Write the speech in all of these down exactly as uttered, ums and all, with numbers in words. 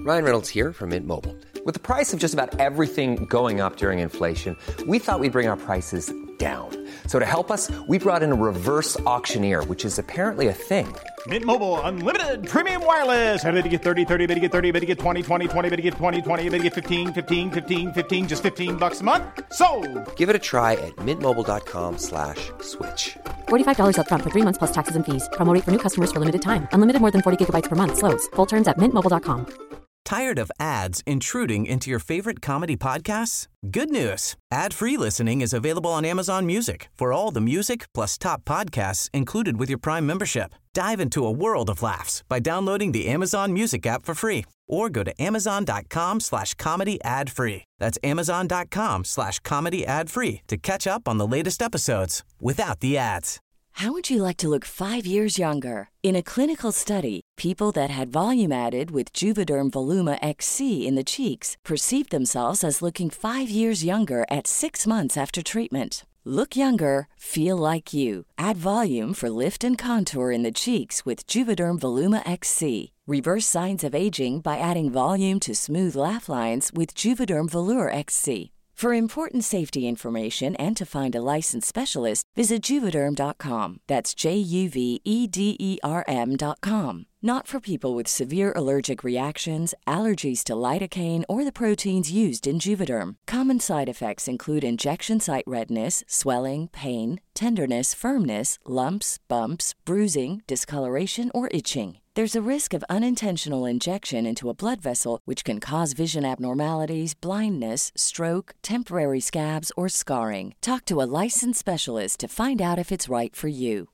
Ryan Reynolds here from Mint Mobile. With the price of just about everything going up during inflation, we thought we'd bring our prices down. So to help us, we brought in a reverse auctioneer, which is apparently a thing. Mint Mobile Unlimited Premium Wireless. How to get thirty, thirty, how to get thirty, how to get twenty, twenty, twenty, how to get twenty, twenty, how to get fifteen, fifteen, fifteen, fifteen, just fifteen bucks a month? Sold! Give it a try at mintmobile.com slash switch. forty-five dollars up front for three months plus taxes and fees. Promo rate for new customers for limited time. Unlimited more than forty gigabytes per month. Slows full terms at mint mobile dot com. Tired of ads intruding into your favorite comedy podcasts? Good news. Ad-free listening is available on Amazon Music for all the music plus top podcasts included with your Prime membership. Dive into a world of laughs by downloading the Amazon Music app for free or go to amazon.com slash comedy ad free. That's amazon.com slash comedy ad free to catch up on the latest episodes without the ads. How would you like to look five years younger? In a clinical study, people that had volume added with Juvederm Voluma X C in the cheeks perceived themselves as looking five years younger at six months after treatment. Look younger, feel like you. Add volume for lift and contour in the cheeks with Juvederm Voluma X C. Reverse signs of aging by adding volume to smooth laugh lines with Juvederm Volure X C. For important safety information and to find a licensed specialist, visit Juvederm dot com. That's J U V E D E R M dot com. Not for people with severe allergic reactions, allergies to lidocaine, or the proteins used in Juvederm. Common side effects include injection site redness, swelling, pain, tenderness, firmness, lumps, bumps, bruising, discoloration, or itching. There's a risk of unintentional injection into a blood vessel, which can cause vision abnormalities, blindness, stroke, temporary scabs, or scarring. Talk to a licensed specialist to find out if it's right for you.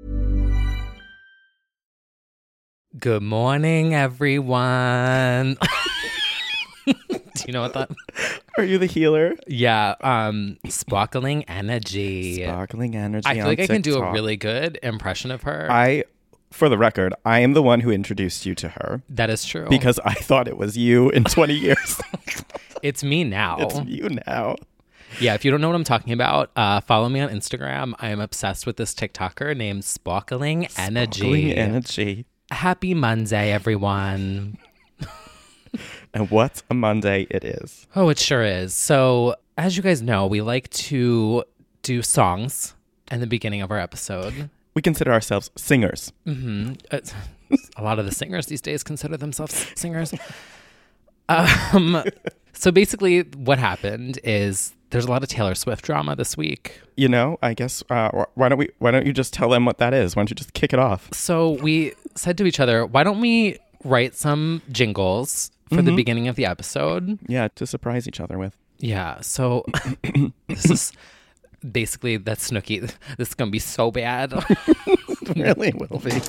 Good morning, everyone. Do you know what that? Are you the healer? Yeah, um, sparkling energy. Sparkling energy. I feel on like I can do a TikTok. really good impression of her. I, for the record, I am the one who introduced you to her. That is true. Because I thought it was you in twenty years. It's me now. It's you now. Yeah, if you don't know what I'm talking about, uh, follow me on Instagram. I am obsessed with this TikToker named Sparkling Energy. Sparkling Energy. Happy Monday, everyone. And what a Monday it is. Oh, it sure is. So, as you guys know, we like to do songs in the beginning of our episode. We consider ourselves singers. Mm-hmm. Uh, a lot of the singers these days consider themselves singers. Um, so basically what happened is there's a lot of Taylor Swift drama this week. You know, I guess, uh, why don't we? Why don't you just tell them what that is? Why don't you just kick it off? So we said to each other, why don't we write some jingles for mm-hmm. the beginning of the episode? Yeah, to surprise each other with. Yeah, so this is basically that Snooki. This is going to be so bad. It really will be.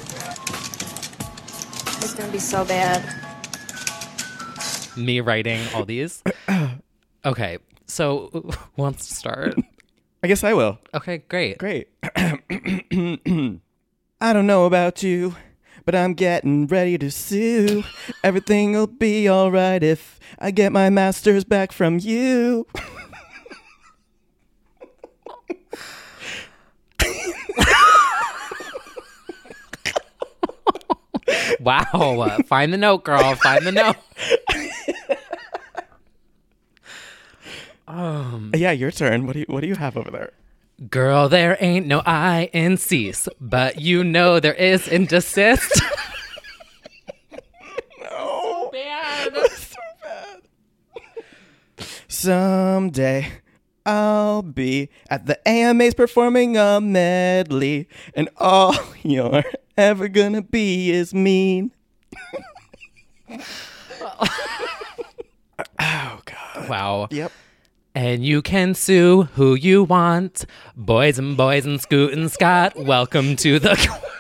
It's going to be so bad. Me writing all these. Okay, so who wants to start? I guess I will. Okay, great. Great. I don't know about you, but I'm getting ready to sue. Everything will be all right if I get my masters back from you. Wow. Find the note, girl. Find the note. um, yeah, your turn. What do you What do you have over there? Girl, there ain't no I in cease, but you know there is in desist. No. So bad. So bad. Someday I'll be at the A M As performing a medley, and all you're ever gonna be is mean. Oh, God. Wow. Yep. And you can sue who you want. Boys and boys and Scoot and Scott, welcome to the...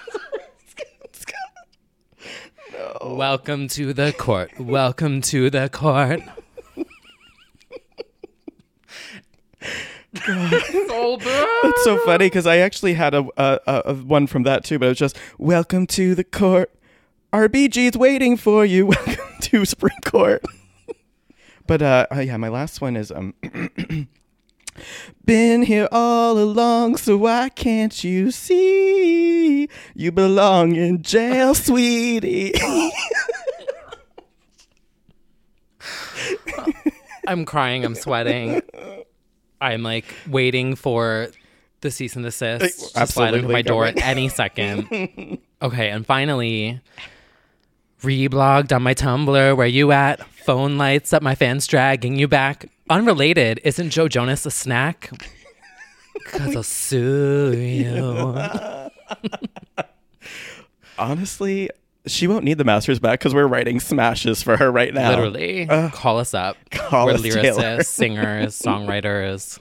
no. Welcome to the court. Welcome to the court. God. So bad. That's so funny because I actually had a, a, a one from that too, but it was just, welcome to the court. R B G's waiting for you. Welcome to Supreme Court. But uh, uh, yeah, my last one is um, been here all along, so why can't you see you belong in jail, sweetie? I'm crying. I'm sweating. I'm like waiting for the cease and desist to slide into my door at any second. Okay, and finally, reblogged on my Tumblr. Where you at? Phone lights up. My fans dragging you back. Unrelated. Isn't Joe Jonas a snack? Cause I'll sue you. Honestly, she won't need the masters back because we're writing smashes for her right now. Literally. Uh, call us up. Call we're us, lyricists, Taylor. singers, songwriters.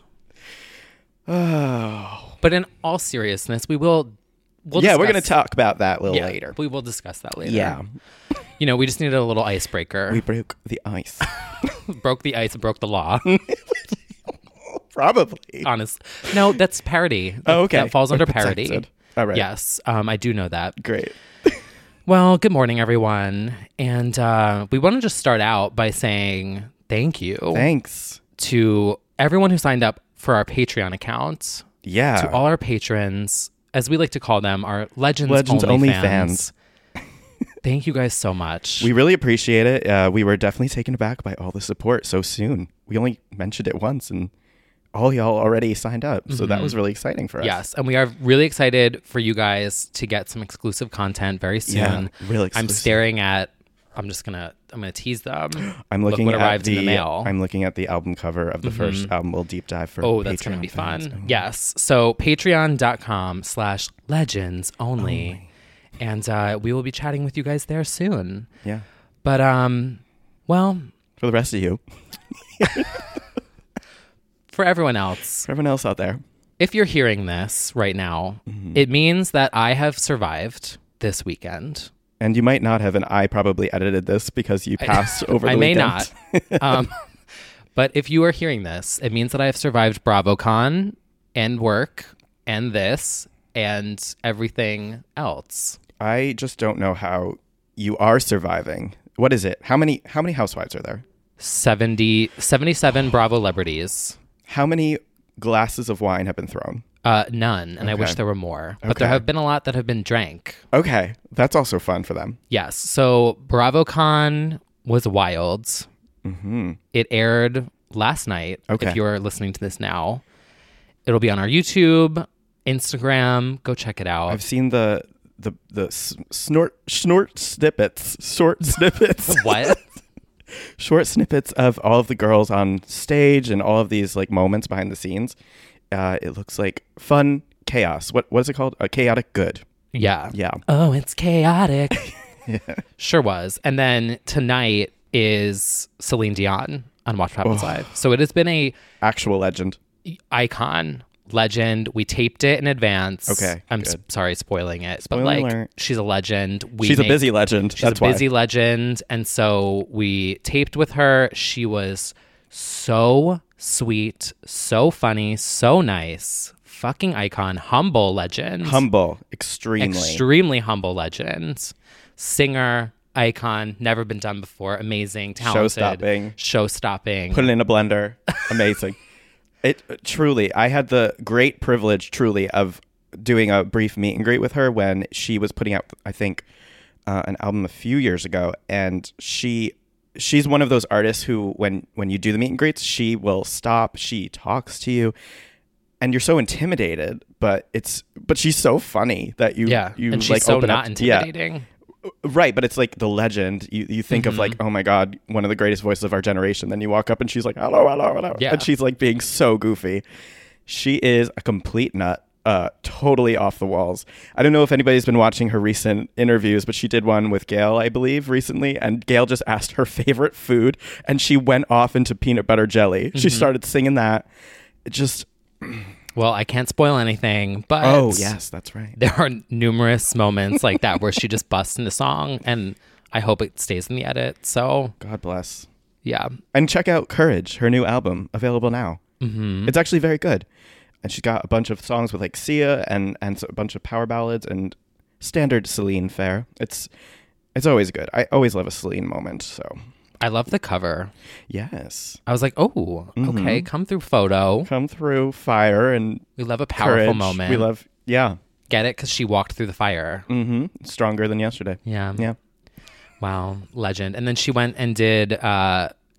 Oh. But in all seriousness, we will... We'll yeah, discuss, we're going to talk about that a little yeah, later. We will discuss that later. Yeah. You know, we just needed a little icebreaker. We broke the ice. Broke the ice, broke the law. Probably. Honest. No, that's parody. Oh, okay. That falls We're under parody. protected. All right. Yes, um, I do know that. Great. Well, good morning, everyone. And uh, we want to just start out by saying thank you. Thanks. To everyone who signed up for our Patreon account. Yeah. To all our patrons, as we like to call them, our Legends, Legends Only, Only fans. fans. Thank you guys so much. We really appreciate it. Uh, we were definitely taken aback by all the support so soon. We only mentioned it once and all y'all already signed up. So mm-hmm. that was really exciting for us. Yes. And we are really excited for you guys to get some exclusive content very soon. Yeah, really exclusive. I'm staring at, I'm just going to, I'm going to tease them. I'm looking Look what at arrived the, in the mail. I'm looking at the album cover of the mm-hmm. first album. We'll deep dive for Oh, Patreon that's going to be fans. fun. Oh. Yes. So patreon.com slash legends only. only. And uh, we will be chatting with you guys there soon. Yeah. But, um, well. For the rest of you. For everyone else. For everyone else out there. If you're hearing this right now, mm-hmm. it means that I have survived this weekend. And you might not have, and I probably edited this because you passed over the I may weekend. not. um, but if you are hearing this, it means that I have survived BravoCon and work and this and everything else. I just don't know how you are surviving. What is it? How many how many housewives are there? seventy, seventy-seven Bravo celebrities. How many glasses of wine have been thrown? Uh, none, and okay. I wish there were more. But okay. there have been a lot that have been drank. Okay, that's also fun for them. Yes, so BravoCon was wild. Mm-hmm. It aired last night. Okay. If you're listening to this now, it'll be on our YouTube, Instagram. Go check it out. I've seen the the the s- snort snort snippets, short snippets. What? Short snippets of all of the girls on stage and all of these like moments behind the scenes. Uh, it looks like fun chaos. What what is it called? A chaotic good. Yeah. Yeah. Oh, it's chaotic. Yeah. Sure was. And then tonight is Celine Dion on Watch What Happens Oh. Live. So it has been a actual legend. Icon. Legend. We taped it in advance. Okay, I'm good. s- sorry spoiling it, Spoiler but like alert. she's a legend. We She's make- a busy legend. She's That's a busy why. legend, and so we taped with her. She was so sweet, so funny, so nice. Fucking icon, humble legend, Humble, extremely. extremely humble legend, singer. Icon, never been done before. Amazing, talented, Show-stopping. show-stopping. Put it in a blender. Amazing. It truly, I had the great privilege, truly, of doing a brief meet and greet with her when she was putting out, I think, uh, an album a few years ago, and she, she's one of those artists who, when when you do the meet and greets, she will stop, she talks to you, and you're so intimidated, but it's, but she's so funny that you, yeah, you and she's like so open not up. intimidating. Yeah. Right, but it's like the legend. You you think Mm-hmm. of like, oh my God, one of the greatest voices of our generation. Then you walk up and she's like, hello, hello, hello. Yeah. And she's like being so goofy. She is a complete nut, uh, totally off the walls. I don't know if anybody's been watching her recent interviews, but she did one with Gail, I believe, recently. And Gail just asked her favorite food and she went off into peanut butter jelly. Mm-hmm. She started singing that. It just... Well, I can't spoil anything, but Oh, yes, that's right. there are numerous moments like that where she just busts into song, and I hope it stays in the edit. So, God bless. yeah. And check out Courage, her new album, available now. Mm-hmm. It's actually very good. And she's got a bunch of songs with like Sia and, and a bunch of power ballads and standard Celine fare. It's it's always good. I always love a Celine moment. So I love the cover. yes, I was like, oh, okay, come through photo. come through fire and We love a powerful courage. moment. We love yeah. Get it? Because she walked through the fire. Mm-hmm. Stronger than yesterday. Yeah. Yeah. Wow. Legend. And then she went and did uh,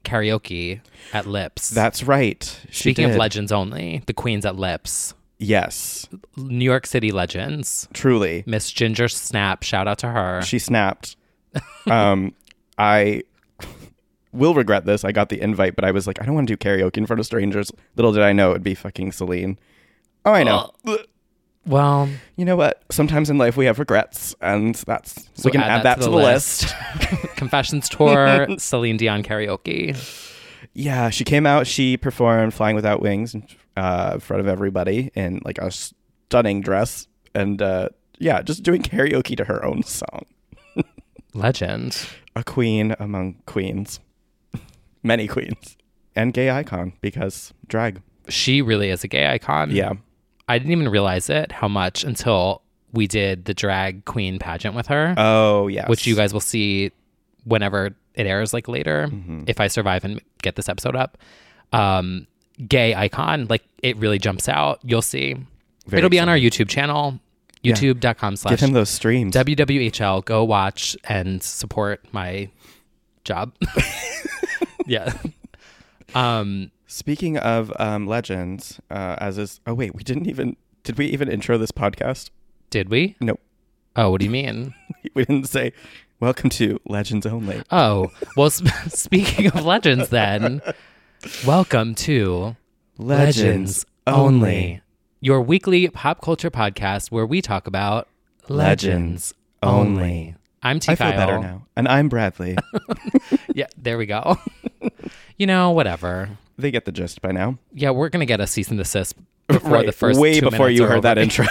karaoke at Lips. That's right. She Speaking did. of legends only, the queens at Lips. Yes. New York City legends. Truly. Miss Ginger Snap, shout out to her. She snapped. um, I will regret this. I got the invite, but I was like, I don't want to do karaoke in front of strangers. Little did I know it would be fucking Celine. Oh, I know. Uh, well, you know what? Sometimes in life we have regrets, and that's so we can add, that, that to the, the list. list. Confessions tour, Celine Dion karaoke. Yeah, she came out. She performed "Flying Without Wings" uh, in front of everybody in like a stunning dress, and uh, yeah, just doing karaoke to her own song. Legend. A queen among queens. Many queens. And gay icon, because drag. She really is a gay icon. Yeah. I didn't even realize it, how much, until we did the drag queen pageant with her. Oh, yes. Which you guys will see whenever it airs, like later, mm-hmm. if I survive and get this episode up. Um, gay icon, like it really jumps out. You'll see. Very It'll be exciting. on our YouTube channel. YouTube.com slash Give him those streams. W W H L. Go watch and support my job. Yeah. Um, Speaking of um, legends, uh, as is... Oh, wait. We didn't even... Did we even intro this podcast? Did we? Nope. Oh, what do you mean? We didn't say, welcome to Legends Only. Oh, well, sp- speaking of legends then, welcome to Legends, Legends Only. Only. Your weekly pop culture podcast where we talk about legends, Legends Only. only. I'm T. I feel Kyle. better now. And I'm Bradley. Yeah, there we go. You know, whatever. They get the gist by now. Yeah, we're going to get a cease and desist before Right. the first Way two before minutes you are heard over. that intro.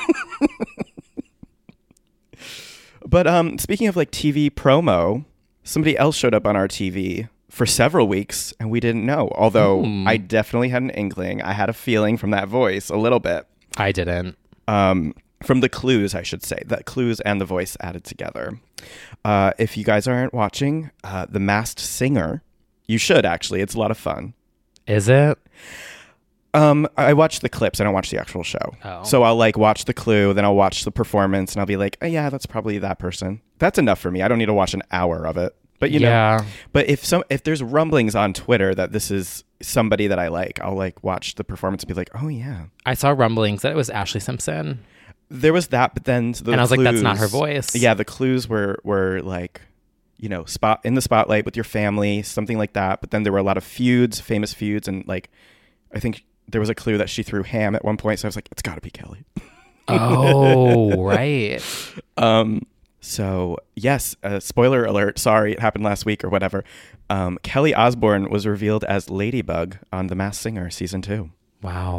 But um, speaking of like T V promo, somebody else showed up on our T V for several weeks and we didn't know. Although Hmm. I definitely had an inkling. I had a feeling from that voice a little bit. I didn't. Um, from the clues, I should say. The clues and the voice added together. Uh, if you guys aren't watching uh, The Masked Singer, you should actually. It's a lot of fun. Is it? Um, I watch the clips. I don't watch the actual show. Oh. So I'll like watch the clue, then I'll watch the performance, and I'll be like, oh, yeah, that's probably that person. That's enough for me. I don't need to watch an hour of it. But you know, Yeah. but if some if there's rumblings on Twitter that this is somebody that I like, I'll like watch the performance and be like, oh yeah. I saw rumblings that it was Ashley Simpson. There was that, but then the And I was like, that's not her clues- voice. Yeah, the clues were were like, you know, spot in the spotlight with your family, something like that. But then there were a lot of feuds, famous feuds, and like, I think there was a clue that she threw ham at one point. So I was like, it's got to be Kelly. Oh, right. Um. So yes, uh, spoiler alert. Sorry, it happened last week or whatever. Um, Kelly Osbourne was revealed as Ladybug on The Masked Singer season two. Wow.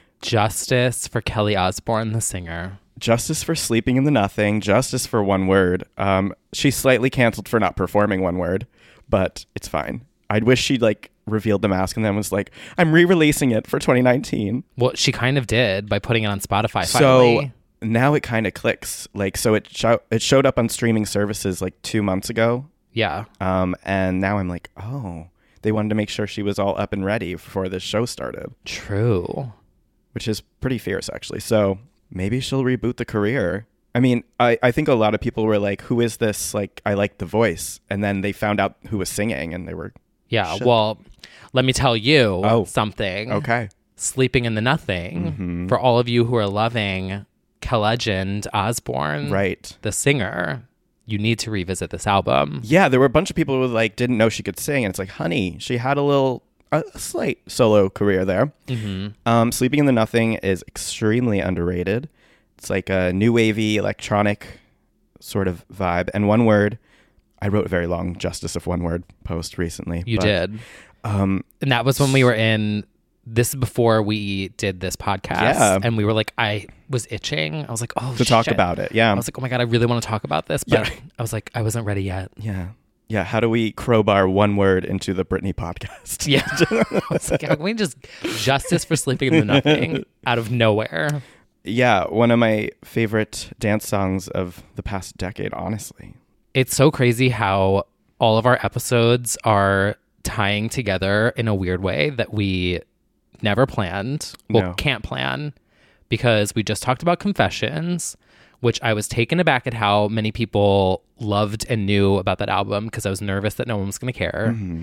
Justice for Kelly Osbourne, the singer. Justice for sleeping in the nothing. Justice for one word. Um, she's slightly canceled for not performing one word, but it's fine. I'd wish she'd like revealed the mask and then was like, I'm re-releasing it for twenty nineteen. Well, she kind of did by putting it on Spotify So finally. now it kind of clicks. Like, so it show- it showed up on streaming services like two months ago. Yeah. Um, and now I'm like, oh, they wanted to make sure she was all up and ready before this show started, True. which is pretty fierce actually. So maybe she'll reboot the career. I mean, I, I think a lot of people were like, who is this? Like, I like the voice. And then they found out who was singing and they were, Yeah. Shit. Well, let me tell you Oh. something. okay. Sleeping in the Nothing. Mhm. For all of you who are loving Legend Osbourne, Right. the singer, you need to revisit this album. Yeah, there were a bunch of people who like didn't know she could sing. And it's like, honey, she had a little, a slight solo career there. Mm-hmm. Um, Sleeping in the Nothing is extremely underrated. It's like a new wavy electronic sort of vibe. And one word, I wrote a very long Justice of One Word post recently. You but, did. Um, And that was when we were in, this is before we did this podcast. Yeah. And we were like, I was itching. I was like, oh, to talk shit. about it. Yeah. I was like, oh my God, I really want to talk about this. But Yeah. I was like, I wasn't ready yet. yeah. Yeah. How do we crowbar one word into the Britney podcast? Yeah. I was like, how can we just justice for Sleeping in the Nothing out of nowhere? Yeah. One of my favorite dance songs of the past decade, honestly. It's so crazy how all of our episodes are tying together in a weird way that we never planned. Well, No. can't plan because we just talked about Confessions, which I was taken aback at how many people loved and knew about that album because I was nervous that no one was going to care. Mm-hmm.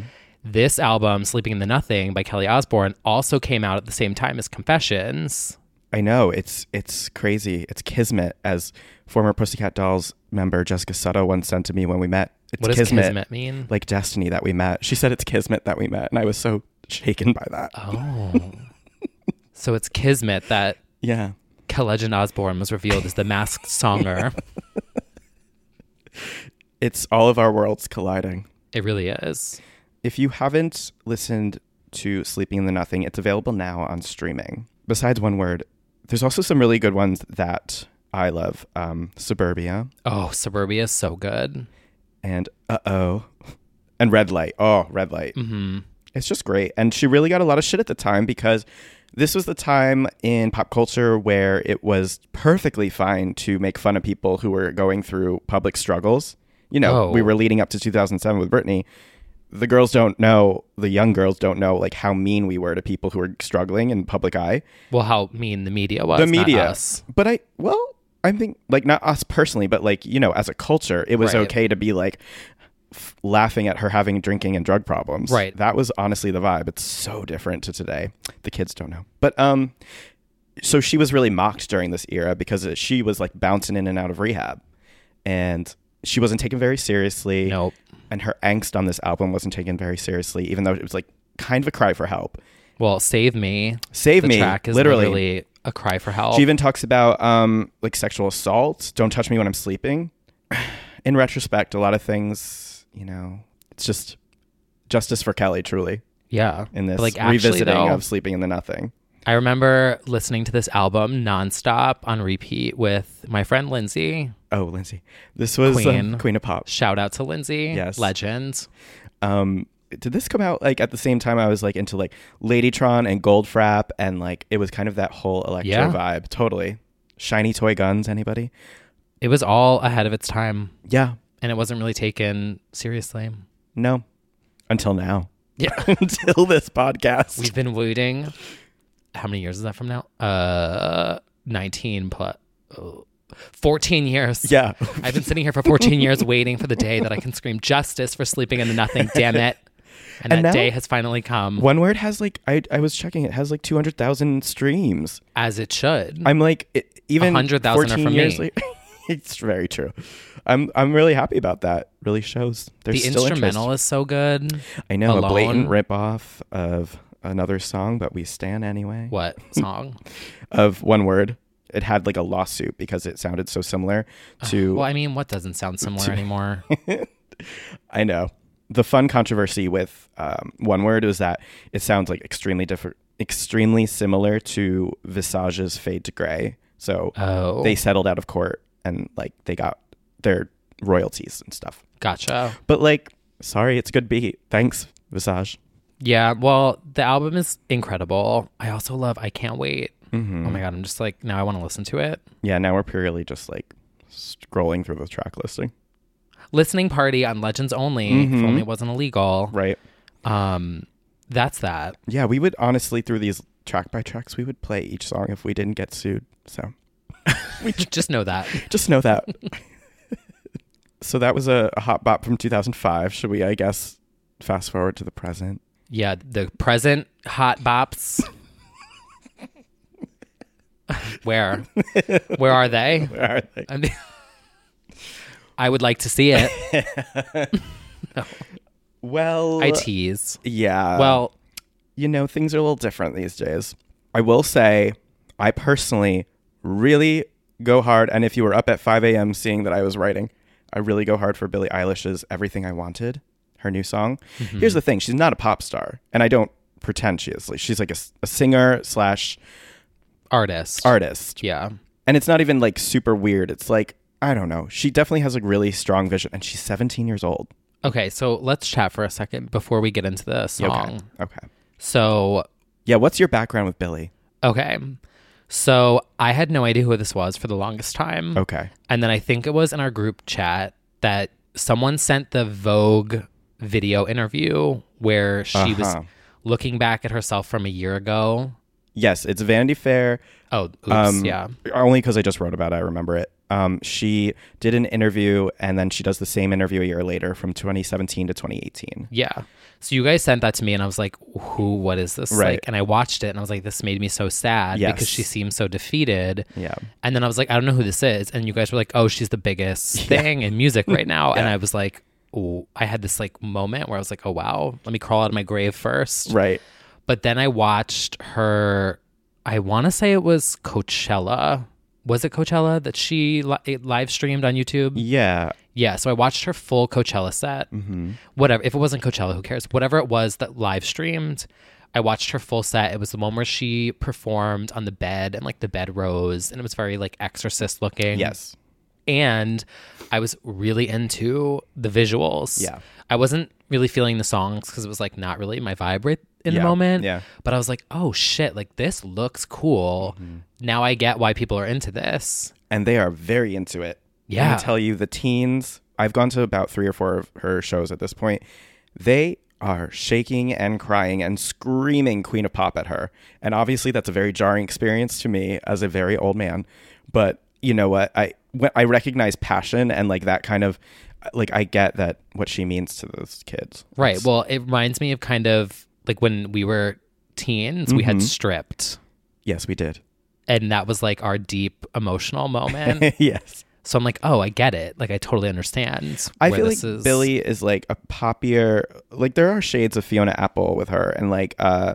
this album, Sleeping in the Nothing by Kelly Osbourne, also came out at the same time as Confessions. I know. It's it's crazy. It's kismet, as former Pussycat Dolls member Jessica Sutto once said to me when we met. It's what does kismet, kismet mean? Like destiny that we met. She said it's kismet that we met. And I was so shaken by that. Oh. So it's kismet that yeah. Legend Osbourne was revealed as the masked songer. It's all of our worlds colliding. It really is. If you haven't listened to Sleeping in the Nothing, it's available now on streaming. Besides One Word, there's also some really good ones that I love. Um, Suburbia. Oh, Suburbia is so good. And Uh-Oh. And Red Light. Oh, Red Light. Mm-hmm. It's just great. And she really got a lot of shit at the time because this was the time in pop culture where it was perfectly fine to make fun of people who were going through public struggles. You know, oh. we were leading up to two thousand seven with Britney. The girls don't know, the young girls don't know, like how mean we were to people who were struggling in public eye. Well, how mean the media was. The media. Not us. But I, well, I think, like, not us personally, but like, you know, as a culture, it was right. okay to be like f- laughing at her having drinking and drug problems. Right. That was honestly the vibe. It's so different to today. The kids don't know. But, um, so she was really mocked during this era because she was like bouncing in and out of rehab. And she wasn't taken very seriously. Nope. And her angst on this album wasn't taken very seriously, even though it was like kind of a cry for help. Well, Save Me. Save the Me. Track is literally. literally a cry for help. She even talks about um, like sexual assault. Don't touch me when I'm sleeping. In retrospect, a lot of things, you know, it's just justice for Kelly, truly. Yeah. In this but like, actually, revisiting though, of Sleeping in the Nothing. I remember listening to this album nonstop on repeat with my friend Lindsay. Oh, Lindsay. This was Queen. Um, Queen of Pop. Shout out to Lindsay. Yes. Legend. Um, did this come out like at the same time I was like into like Ladytron and Goldfrapp, and like it was kind of that whole electro Yeah. vibe. Totally. Shiny toy guns, anybody? It was all ahead of its time. Yeah. And it wasn't really taken seriously. No. Until now. Yeah. Until this podcast. We've been waiting. How many years is that from now? Uh, nineteen plus. Oh, fourteen years. Yeah. I've been sitting here for fourteen years waiting for the day that I can scream justice for Sleeping in the Nothing. Damn it. And, And that now- day has finally come. One Word has like, I I was checking, it has like two hundred thousand streams. As it should. I'm like, it, even one hundred thousand are fourteen from years me. later. It's very true. I'm I'm really happy about that. Really shows there's The still instrumental interest. is so good. I know, Alone. a blatant ripoff of another song, but we stand anyway. What song? Of One Word. It had like a lawsuit because it sounded so similar to. Well, I mean, what doesn't sound similar anymore? I know. The fun controversy with um, One Word is that it sounds like extremely different, extremely similar to Visage's Fade to Grey. So Oh. they settled out of court and like they got their royalties and stuff. Gotcha. But like, sorry, it's a good beat. Thanks, Visage. Yeah, well, the album is incredible. I also love I Can't Wait. Mm-hmm. Oh my God, I'm just like, now I want to listen to it. Yeah, now we're purely just like scrolling through the track listing. Listening party on Legends Only, if Mhm. only it wasn't illegal. Right. Um, that's that. Yeah, we would honestly, through these track by tracks, we would play each song if we didn't get sued. So We just know that. just know that. So that was a, a hot bop from two thousand five. Should we, I guess, fast forward to the present? Yeah, the present hot bops. Where? Where are they? Where are they? I mean, I would like to see it. No, Well, I tease. yeah. Well, you know, things are a little different these days. I will say, I personally really go hard. And if you were up at five a.m. seeing that I was writing, I really go hard for Billie Eilish's Everything I Wanted, her new song. Mm-hmm. Here's the thing. She's not a pop star. And I don't pretend she is. Like, she's like a, a singer slash artist. artist. Yeah. And it's not even like super weird. It's like, I don't know. She definitely has like really strong vision. And she's seventeen years old. Okay, so let's chat for a second before we get into the song. Okay. Okay. So, Yeah. What's your background with Billie? okay. So I had no idea who this was for the longest time. Okay. And then I think it was in our group chat that someone sent the Vogue video interview where she was Uh-huh. looking back at herself from a year ago. Yes. It's Vanity Fair. Oh, oops, Um, yeah. Only because I just wrote about it. I remember it. Um, she did an interview, and then she does the same interview a year later from twenty seventeen to twenty eighteen. Yeah. So you guys sent that to me, and I was like, who, what is this? Right. Like, and I watched it, and I was like, this made me so sad Yes. because she seems so defeated. Yeah. And then I was like, I don't know who this is. And you guys were like, oh, she's the biggest thing in music right now. Yeah. And I was like, oh, I had this like moment where I was like, oh, wow, let me crawl out of my grave first. Right. But then I watched her, I want to say it was Coachella. Was it Coachella that she li- live streamed on YouTube? Yeah. Yeah, so I watched her full Coachella set. Mm-hmm. Whatever. If it wasn't Coachella, who cares? Whatever it was that live streamed, I watched her full set. It was the one where she performed on the bed and like the bed rose and it was very like Exorcist looking. Yes. And I was really into the visuals. Yeah. I wasn't really feeling the songs because it was like not really my vibe right in Yeah, the moment. yeah. But I was like, oh shit, like this looks cool. Mm-hmm. Now I get why people are into this. And they are very into it. Yeah. I can tell you the teens, I've gone to about three or four of her shows at this point. They are shaking and crying and screaming Queen of Pop at her. And obviously that's a very jarring experience to me as a very old man. But you know what? I when I recognize passion and like that kind of, like I get that what she means to those kids. Right. It's- Well, it reminds me of kind of like when we were teens, we had Mhm. Stripped. Yes, we did. And that was like our deep emotional moment. Yes. So I'm like, oh, I get it. Like I totally understand. I where feel this like is. Billie is like a poppier, like there are shades of Fiona Apple with her and like uh,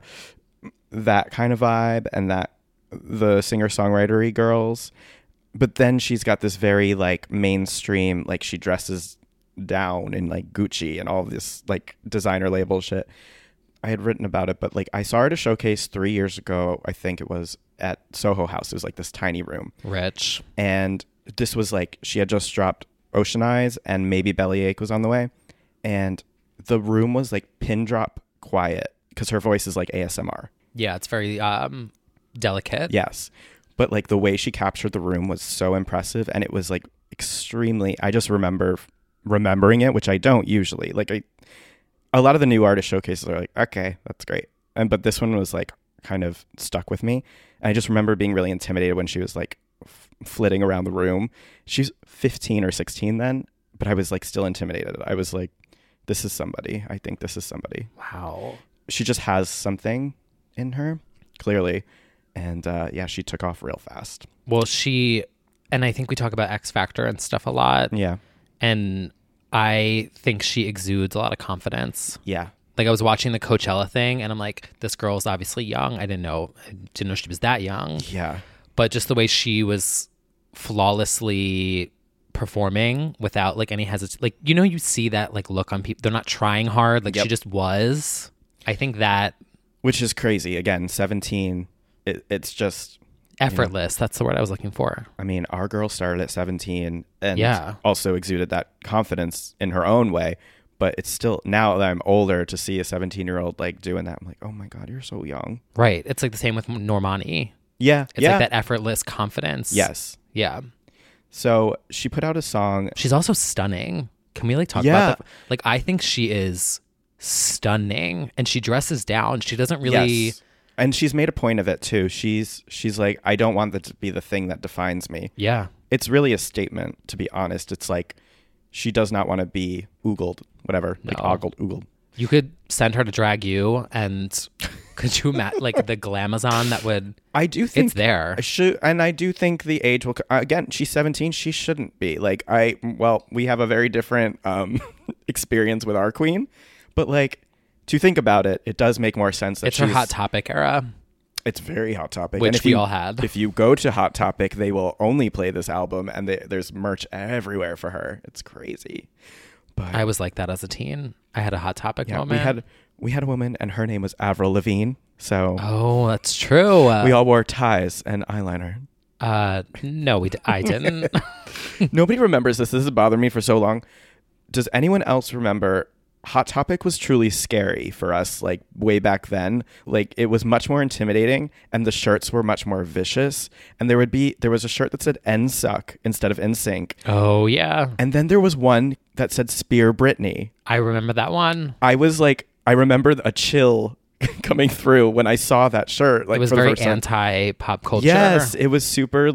that kind of vibe and that the singer-songwritery girls. But then she's got this very like mainstream, like she dresses down in like Gucci and all this like designer label shit. I had written about it, but like I saw her at a showcase three years ago. I think it was at Soho House. It was like this tiny room. Rich. And this was like, she had just dropped Ocean Eyes and maybe Bellyache was on the way. And the room was like pin drop quiet because her voice is like A S M R. Yeah, it's very um, delicate. Yes. But like the way she captured the room was so impressive. And it was like extremely, I just remember remembering it, which I don't usually. Like I, a lot of the new artist showcases are like, okay, that's great. And but this one was like kind of stuck with me. And I just remember being really intimidated when she was like f- flitting around the room. She's fifteen or sixteen then, but I was like still intimidated. I was like, this is somebody. I think this is somebody. Wow. She just has something in her, clearly. And uh, yeah, she took off real fast. Well, she, and I think we talk about X Factor and stuff a lot. Yeah. And I think she exudes a lot of confidence. Yeah. Like I was watching the Coachella thing and I'm like, this girl's obviously young. I didn't know, I didn't know she was that young. Yeah. But just the way she was flawlessly performing without like any hesitation, like, you know, you see that like look on people, they're not trying hard. Like Yep. she just was. I think that. Which is crazy. Again, seventeen, it, it's just Effortless. That's the word I was looking for. I mean, our girl started at seventeen and Yeah. also exuded that confidence in her own way. But it's still, now that I'm older, to see a seventeen-year-old like doing that, I'm like, oh my God, you're so young. Right. It's like the same with Normani. Yeah. It's yeah. like that effortless confidence. Yes. Yeah. So she put out a song. She's also stunning. Can we like talk Yeah. about that? Like, I think she is stunning and she dresses down. She doesn't really. Yes. And she's made a point of it too. She's she's like, I don't want that to be the thing that defines me. Yeah. It's really a statement, to be honest. It's like she does not want to be oogled, whatever, like No. ogled, oogled. You could send her to drag you and could you imagine like the glamazon that would. I do think It's there. I should, and I do think the age will. Again, she's seventeen. She shouldn't be like I. Well, we have a very different um, experience with our queen, but like to think about it, it does make more sense that It's her she's- Hot Topic era. It's very Hot Topic, Which and if we you, all had. If you go to Hot Topic, they will only play this album, and they, there's merch everywhere for her. It's crazy. But I was like that as a teen. I had a Hot Topic yeah, moment. we had we had a woman, and her name was Avril Lavigne. So Oh, that's true. Uh, we all wore ties and eyeliner. uh, no, we. D- I didn't. Nobody remembers this. This has bothered me for so long. Does anyone else remember? Hot Topic was truly scary for us, like way back then. Like it was much more intimidating, and the shirts were much more vicious. And there would be there was a shirt that said "N Suck" instead of "N Sync," Oh yeah, and then there was one that said "Spear Britney." I remember that one. I was like, I remember a chill coming through when I saw that shirt. Like It was for the very first time. anti pop culture. Yes, it was super like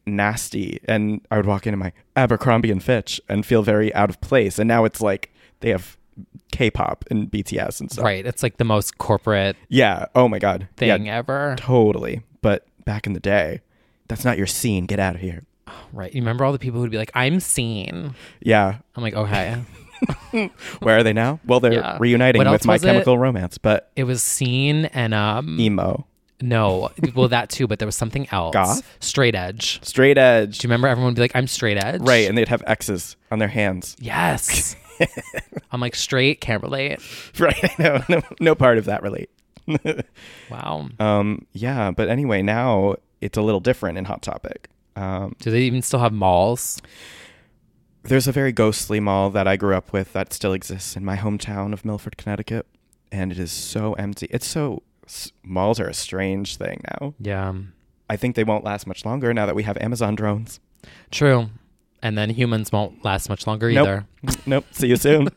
nasty, and I would walk into my Abercrombie and Fitch and feel very out of place. And now it's like they have K-pop and B T S and stuff. Right. It's like the most corporate Yeah. Oh my God. thing Yeah, ever. totally. But back in the day, that's not your scene. Get out of here. Right. You remember all the people who'd be like, I'm seen. Yeah. I'm like, okay. Where are they now? Well, they're Yeah. reuniting What with else My was it? Chemical Romance, but It was seen and um emo. no, well that too, but there was something else. Goth? Straight edge. Straight edge. Do you remember everyone would be like, I'm straight edge? Right. And they'd have X's on their hands. Yes. I'm like, straight, can't relate. Right. No, no, no part of that relate. Wow. Um, yeah. But anyway, now it's a little different in Hot Topic. Um, Do they even still have malls? there's a very ghostly mall that I grew up with that still exists in my hometown of Milford, Connecticut. And it is so empty. It's so, s- malls are a strange thing now. Yeah. I think they won't last much longer now that we have Amazon drones. True. And then humans won't last much longer Nope. either. Nope. See you soon.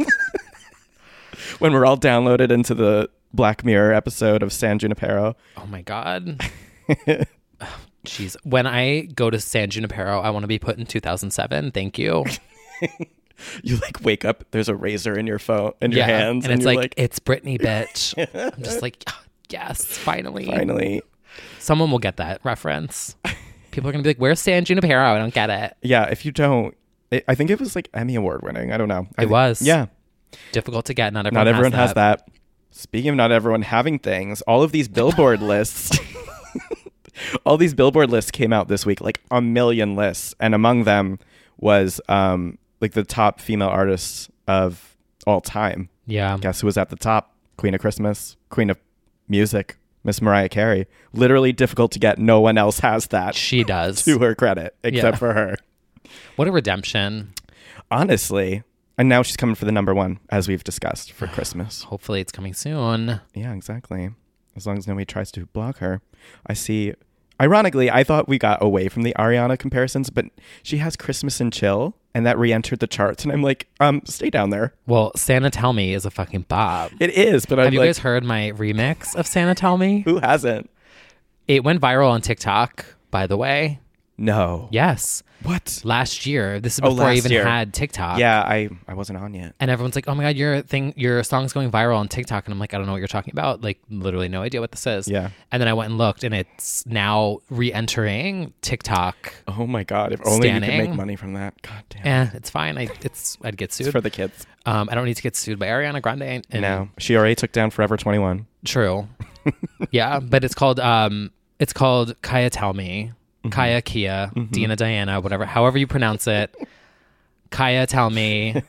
When we're all downloaded into the Black Mirror episode of San Junipero. Oh my God. Jeez. When I go to San Junipero, I want to be put in two thousand seven. Thank you. You like wake up, there's a razor in your phone, in your hands. And, it's you're like, it's Britney, bitch. I'm just like, yes, finally. finally. Someone will get that reference. People are going to be like, where's San Junipero? I don't get it. Yeah. If you don't, it, I think it was like Emmy Award winning. I don't know. I It thi- was. Yeah. Difficult to get. Not everyone, Not everyone has, has that. Speaking of not everyone having things, all of these Billboard lists, all these Billboard lists came out this week, like a million lists. And among them was um, like the top female artists of all time. Yeah. Guess who was at the top? Queen of Christmas, Queen of Music, Miss Mariah Carey. Literally difficult to get. No one else has that, She does. to her credit, except Yeah. for her. What a redemption. Honestly. And now she's coming for the number one, as we've discussed, for Christmas. Hopefully it's coming soon. Yeah, exactly. As long as nobody tries to block her. I see. Ironically, I thought we got away from the Ariana comparisons, but she has Christmas and Chill, and that re-entered the charts. And I'm like, um, stay down there. Well, Santa Tell Me is a fucking bop. It is, but I'm Have you like, guys heard my remix of Santa Tell Me? who hasn't? It went viral on TikTok, by the way. No. Yes. What? Last year. This is Oh, before I last even year. had TikTok. Yeah, I, I wasn't on yet. And everyone's like, oh my God, your thing, your song's going viral on TikTok. And I'm like, I don't know what you're talking about. Like, literally no idea what this is. Yeah. And then I went and looked, and it's now re-entering TikTok. Oh my God. If only you could Standing. make money from that. God damn. Eh, it's fine. I it's I'd get sued. It's for the kids. um, I don't need to get sued by Ariana Grande. And No. She already took down Forever twenty-one. True. Yeah, but it's called um, it's called Kaya Tell Me, Mm-hmm. Kaya Kia, Dina Diana, whatever, however you pronounce it. Kaya Tell Me.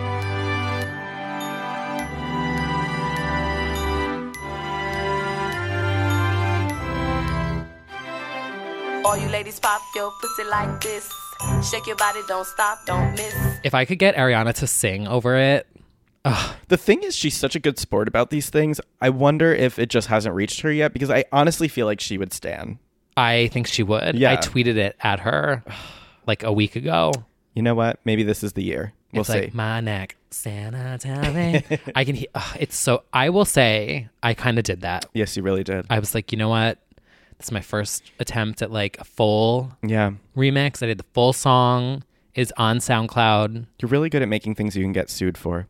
All you ladies pop your pussy like this. Shake your body, don't stop, don't miss. If I could get Ariana to sing over it, The thing is, she's such a good sport about these things. I wonder if it just hasn't reached her yet, because I honestly feel like she would stan. I think she would. Yeah. I tweeted it at her like a week ago. You know what? Maybe this is the year. We'll It's see. like my neck, Santa tell me. I can hear. ugh, it's so. I will say, I kind of did that. Yes, you really did. I was like, you know what? This is my first attempt at like a full Yeah. remix. I did the full song. Is on SoundCloud. You're really good at making things you can get sued for.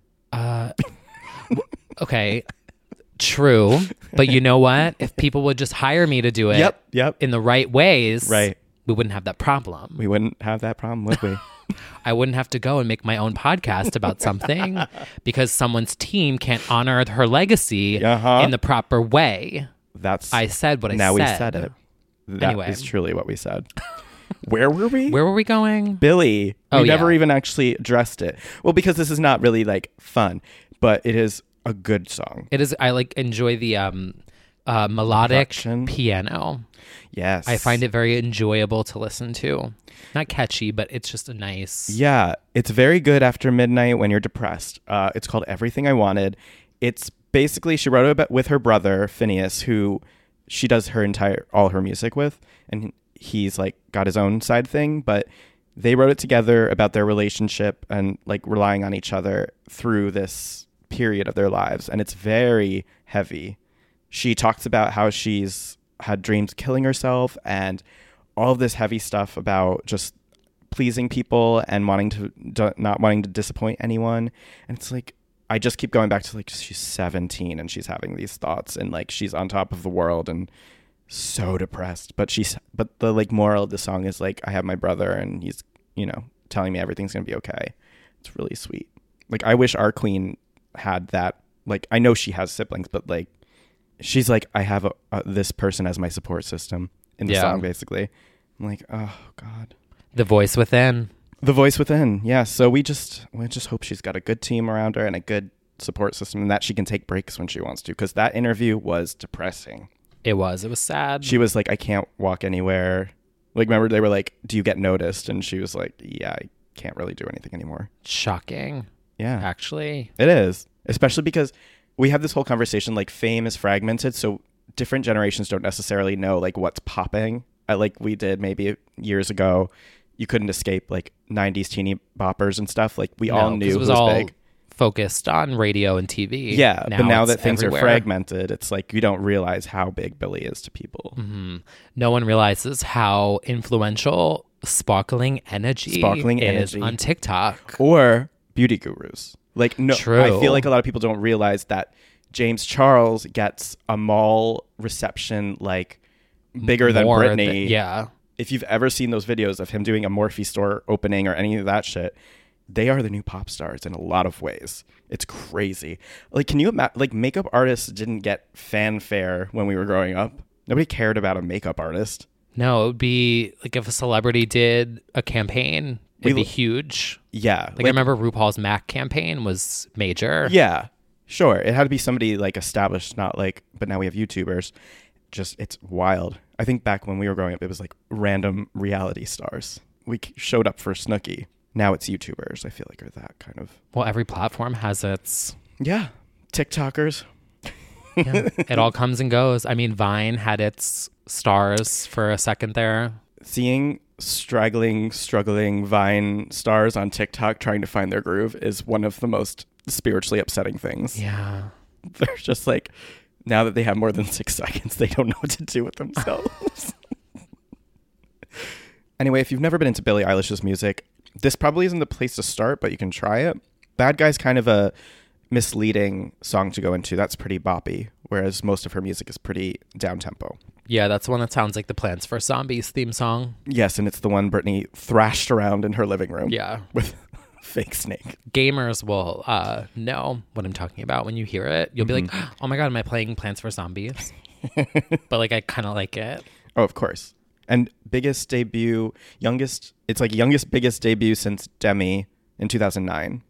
Okay, true. But you know what? If people would just hire me to do it Yep, yep. in the right ways, Right. we wouldn't have that problem. We wouldn't have that problem, would we? I wouldn't have to go and make my own podcast about something because someone's team can't honor her legacy Uh-huh. in the proper way. That's I said what I now said. we said it. That Anyway. is truly what we said. Where were we? Where were we going? Billy. Oh, we never yeah. even actually addressed it. Well, because this is not really like fun, but it is a good song. It is. I like enjoy the um, uh, melodic Production. piano. Yes. I find it very enjoyable to listen to. Not catchy, but it's just a nice. Yeah, it's very good after midnight when you're depressed. Uh, it's called Everything I Wanted. It's basically, she wrote it about- with her brother, Phineas, who she does her entire, all her music with. And he's like got his own side thing, but they wrote it together about their relationship and like relying on each other through this period of their lives. And it's very heavy. She talks about how she's had dreams of killing herself and all of this heavy stuff about just pleasing people and wanting to d- not wanting to disappoint anyone. And it's like, I just keep going back to like, she's seventeen and she's having these thoughts and like she's on top of the world and so depressed. But she's, but the like moral of the song is like, I have my brother and he's, you know, telling me everything's going to be okay. It's really sweet. Like, I wish our queen had that. Like, I know she has siblings, but like, she's like, I have a, a, this person as my support system in the Yeah. song, basically. I'm like, oh God. The voice within. The voice within, yeah. So we just we just hope she's got a good team around her and a good support system and that she can take breaks when she wants to. Because that interview was depressing. It was. It was sad. She was like, I can't walk anywhere. Like, remember they were like, do you get noticed? And she was like, yeah, I can't really do anything anymore. Shocking. Yeah. Actually. It is. Especially because we have this whole conversation, like fame is fragmented. So different generations don't necessarily know like what's popping. I, like we did maybe years ago. You couldn't escape like nineties teeny boppers and stuff. Like we No, all knew it who was was all big. Focused on radio and T V. Yeah, now but now it's that things everywhere. are fragmented, it's like you don't realize how big Billie is to people. Mm-hmm. No one realizes how influential sparkling energy Sparkling is energy. on TikTok. Or beauty gurus. Like, no, True. I feel like a lot of people don't realize that James Charles gets a mall reception like bigger than More Britney. than- yeah. If you've ever seen those videos of him doing a Morphe store opening or any of that shit, they are the new pop stars in a lot of ways. It's crazy. Like, can you imagine? Like, makeup artists didn't get fanfare when we were growing up. Nobody cared about a makeup artist. No, it would be like if a celebrity did a campaign, it'd We- be huge. Yeah. Like, I remember RuPaul's Mac campaign was major. Yeah, sure. It had to be somebody like established, not like, but now we have YouTubers. Just, it's wild. I think back when we were growing up, it was like random reality stars. We c- showed up for Snooki. Now it's YouTubers, I feel like, are that kind of. Well, every platform has its. Yeah. TikTokers. Yeah, it all comes and goes. I mean, Vine had its stars for a second there. Seeing straggling, struggling Vine stars on TikTok trying to find their groove is one of the most spiritually upsetting things. Yeah. They're just like, now that they have more than six seconds, they don't know what to do with themselves. Anyway, if you've never been into Billie Eilish's music, this probably isn't the place to start, but you can try it. Bad Guy's kind of a misleading song to go into. That's pretty boppy, whereas most of her music is pretty down-tempo. Yeah, that's one that sounds like the Plants vs. Zombies theme song. Yes, and it's the one Britney thrashed around in her living room. Yeah. With fake snake. Gamers will uh, know what I'm talking about when you hear it. You'll Mm-hmm. be like, oh my God, am I playing Plants vs. Zombies? But like, I kind of like it. Oh, of course. And biggest debut, youngest, it's like youngest, biggest debut since Demi in two thousand nine.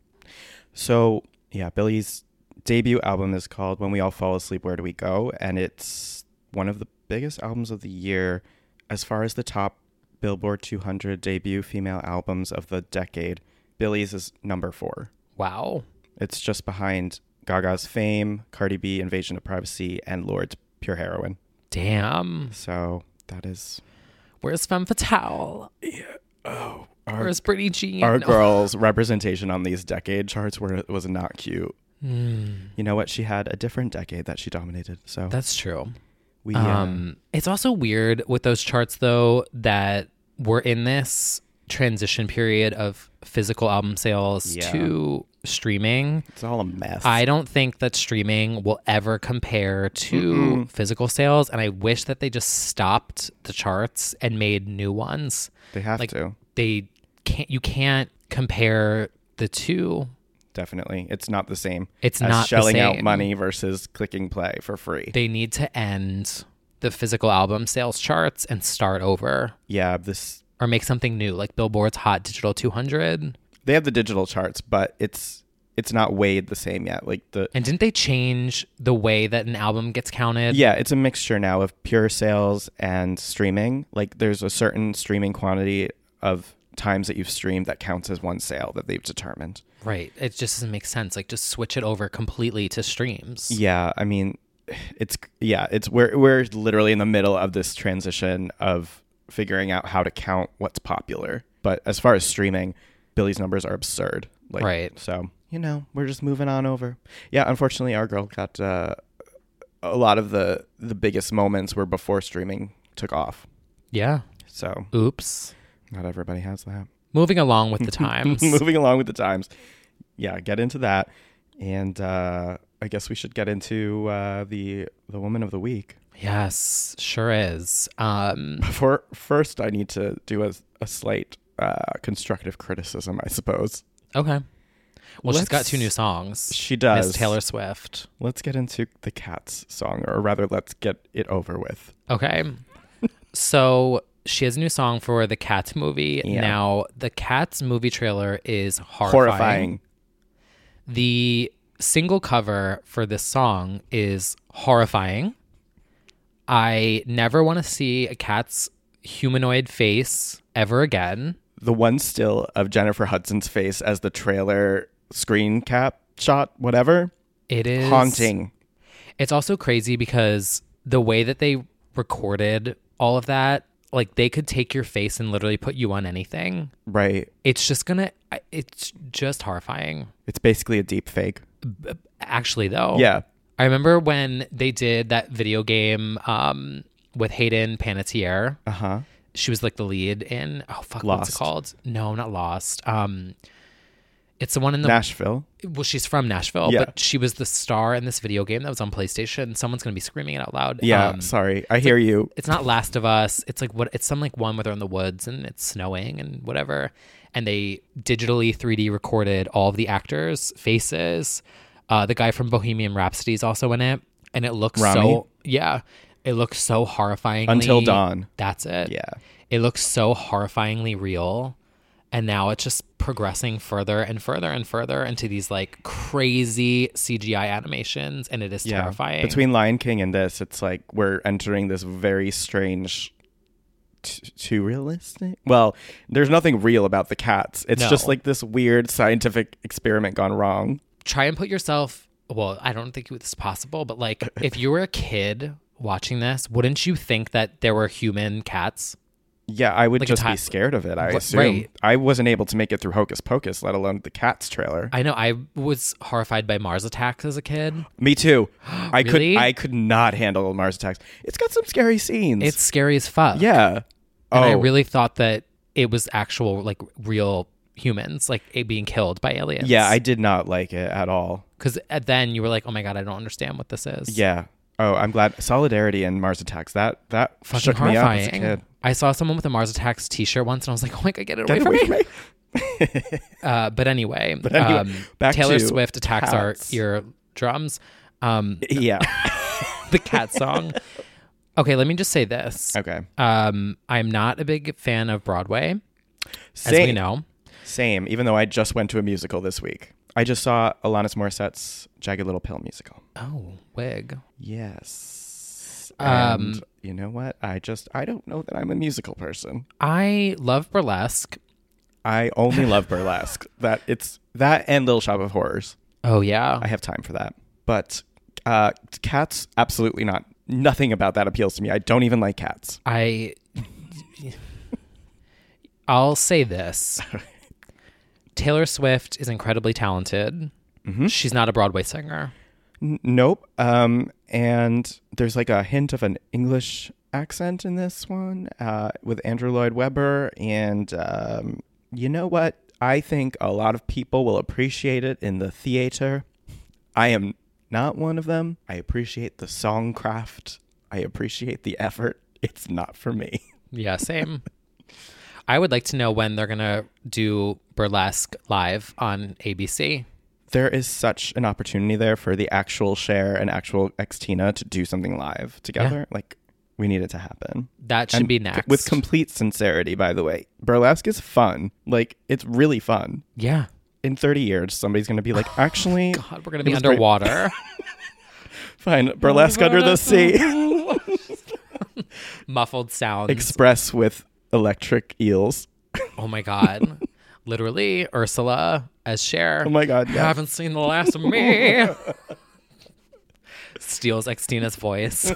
So, yeah, Billie's debut album is called When We All Fall Asleep, Where Do We Go? And it's one of the biggest albums of the year as far as the top Billboard two hundred debut female albums of the decade. Billie's is number four. Wow. It's just behind Gaga's Fame, Cardi B, Invasion of Privacy, and Lord's Pure Heroin. Damn. So that is... Where's Femme Fatale? Yeah. Oh, our, Where's Britney Jean? our No. girl's representation on these decade charts were was not cute. Mm, You know what? She had a different decade that she dominated. So that's true. we uh, Um, it's also weird with those charts, though, that we're in this transition period of physical album sales Yeah. to streaming. it's all a mess. I don't think that streaming will ever compare to Mm-mm. physical sales, and I wish that they just stopped the charts and made new ones. They have Like, to. They can't. You can't compare the two. Definitely. It's not the same. It's as not the shelling out same. money versus clicking play for free. They need to end the physical album sales charts and start over, yeah, this or make something new, like Billboard's Hot Digital two hundred. they have the digital charts, but it's it's not weighed the same yet. Like the And didn't they change the way that an album gets counted? Yeah, it's a mixture now of pure sales and streaming. Like there's a certain streaming quantity of times that you've streamed that counts as one sale that they've determined. Right. It just doesn't make sense. Like, just switch it over completely to streams. Yeah, I mean, it's yeah, it's we're we're literally in the middle of this transition of figuring out how to count what's popular. But as far as streaming, Billie's numbers are absurd. Like, Right. So, you know, we're just moving on over. Yeah, unfortunately, our girl got uh, a lot of the the biggest moments were before streaming took off. Yeah. So, oops. Not everybody has that. Moving along with the times. Moving along with the times. Yeah, get into that. And uh, I guess we should get into uh, the the woman of the week. Yes, sure is. Um, Before, first, I need to do a, a slight uh, constructive criticism, I suppose. Okay. Well, Let's, she's got two new songs. She does. Miss Taylor Swift. Let's get into the Cats song, or rather, let's get it over with. Okay. So she has a new song for the Cats movie. Yeah. Now, the Cats movie trailer is horrifying. Horrifying. The single cover for this song is horrifying. I never want to see a cat's humanoid face ever again. The one still of Jennifer Hudson's face as the trailer screen cap shot, whatever. It is haunting. It's also crazy because the way that they recorded all of that, like they could take your face and literally put you on anything. Right. It's just gonna, it's just horrifying. It's basically a deep fake. Actually, though. Yeah. I remember when they did that video game um, with Hayden Panettiere. Uh-huh. She was like the lead in, oh, fuck, Lost. what's it called? No, not Lost. Um, it's the one in the... Nashville. Well, she's from Nashville, Yeah. but she was the star in this video game that was on PlayStation. Someone's going to be screaming it out loud. Yeah, Um, sorry. I hear like, you. It's not Last of Us. It's like what? It's some like one where they're in the woods and it's snowing and whatever. And they digitally three D recorded all of the actors' faces. Uh, the guy from Bohemian Rhapsody is also in it. And it looks Rami? so... Yeah. It looks so horrifyingly... Until Dawn. That's it. Yeah. It looks so horrifyingly real. And now it's just progressing further and further and further into these like crazy C G I animations. And it is Yeah. terrifying. Between Lion King and this, it's like we're entering this very strange, t- too realistic. Well, there's nothing real about the cats. It's No. just like this weird scientific experiment gone wrong. Try and put yourself... Well, I don't think it's possible, but like if you were a kid watching this, wouldn't you think that there were human cats? Yeah, I would Like just a ti- be scared of it, I Right. assume. I wasn't able to make it through Hocus Pocus, let alone the Cats trailer. I know. I was horrified by Mars Attacks as a kid. Me too. I Really? could I could not handle Mars Attacks. It's got some scary scenes. It's scary as fuck. Yeah. And oh, I really thought that it was actual, like, real humans, like, it being killed by aliens. yeah, I did not like it at all. Because then you were like, oh my God, I don't understand what this is. Yeah. Oh, I'm glad. Solidarity and Mars Attacks. That that Fucking shook me up as a horrifying. kid. I saw someone with a Mars Attacks t-shirt once and I was like, oh my God, get it Get away it from away me. from me. Uh, but anyway, But anyway, um, back Taylor to Swift attacks Cats. our eardrums. Um, Yeah. the cat song. Okay, let me just say this. Okay. Um, I'm not a big fan of Broadway, Same. as we know. Same. Even though I just went to a musical this week. I just saw Alanis Morissette's Jagged Little Pill musical. Oh, wig. Yes. Um, And you know what? I just, I don't know that I'm a musical person. I love burlesque. I only love burlesque. That it's that and Little Shop of Horrors. Oh, yeah. I have time for that. But uh, Cats, absolutely not. Nothing about that appeals to me. I don't even like cats. I... I'll say this. Taylor Swift is incredibly talented. Mm-hmm. She's not a Broadway singer. N- nope. Um, and there's like a hint of an English accent in this one uh, with Andrew Lloyd Webber. And um, you know what? I think a lot of people will appreciate it in the theater. I am not one of them. I appreciate the songcraft. I appreciate the effort. It's not for me. Yeah, same. I would like to know when they're going to do burlesque live on A B C. There is such an opportunity there for the actual Cher and actual Xtina to do something live together. Yeah. Like, we need it to happen. That should And be c- next. With complete sincerity, by the way. Burlesque is fun. Like, it's really fun. Yeah. In thirty years, somebody's going to be like, actually... God, we're going to it be was great." underwater. Fine. Burlesque under the sea. Muffled sounds. Express with electric eels. Oh my God. Literally, Ursula as Cher. Oh my God, You yeah. haven't seen the last of me. Steals Xtina's voice.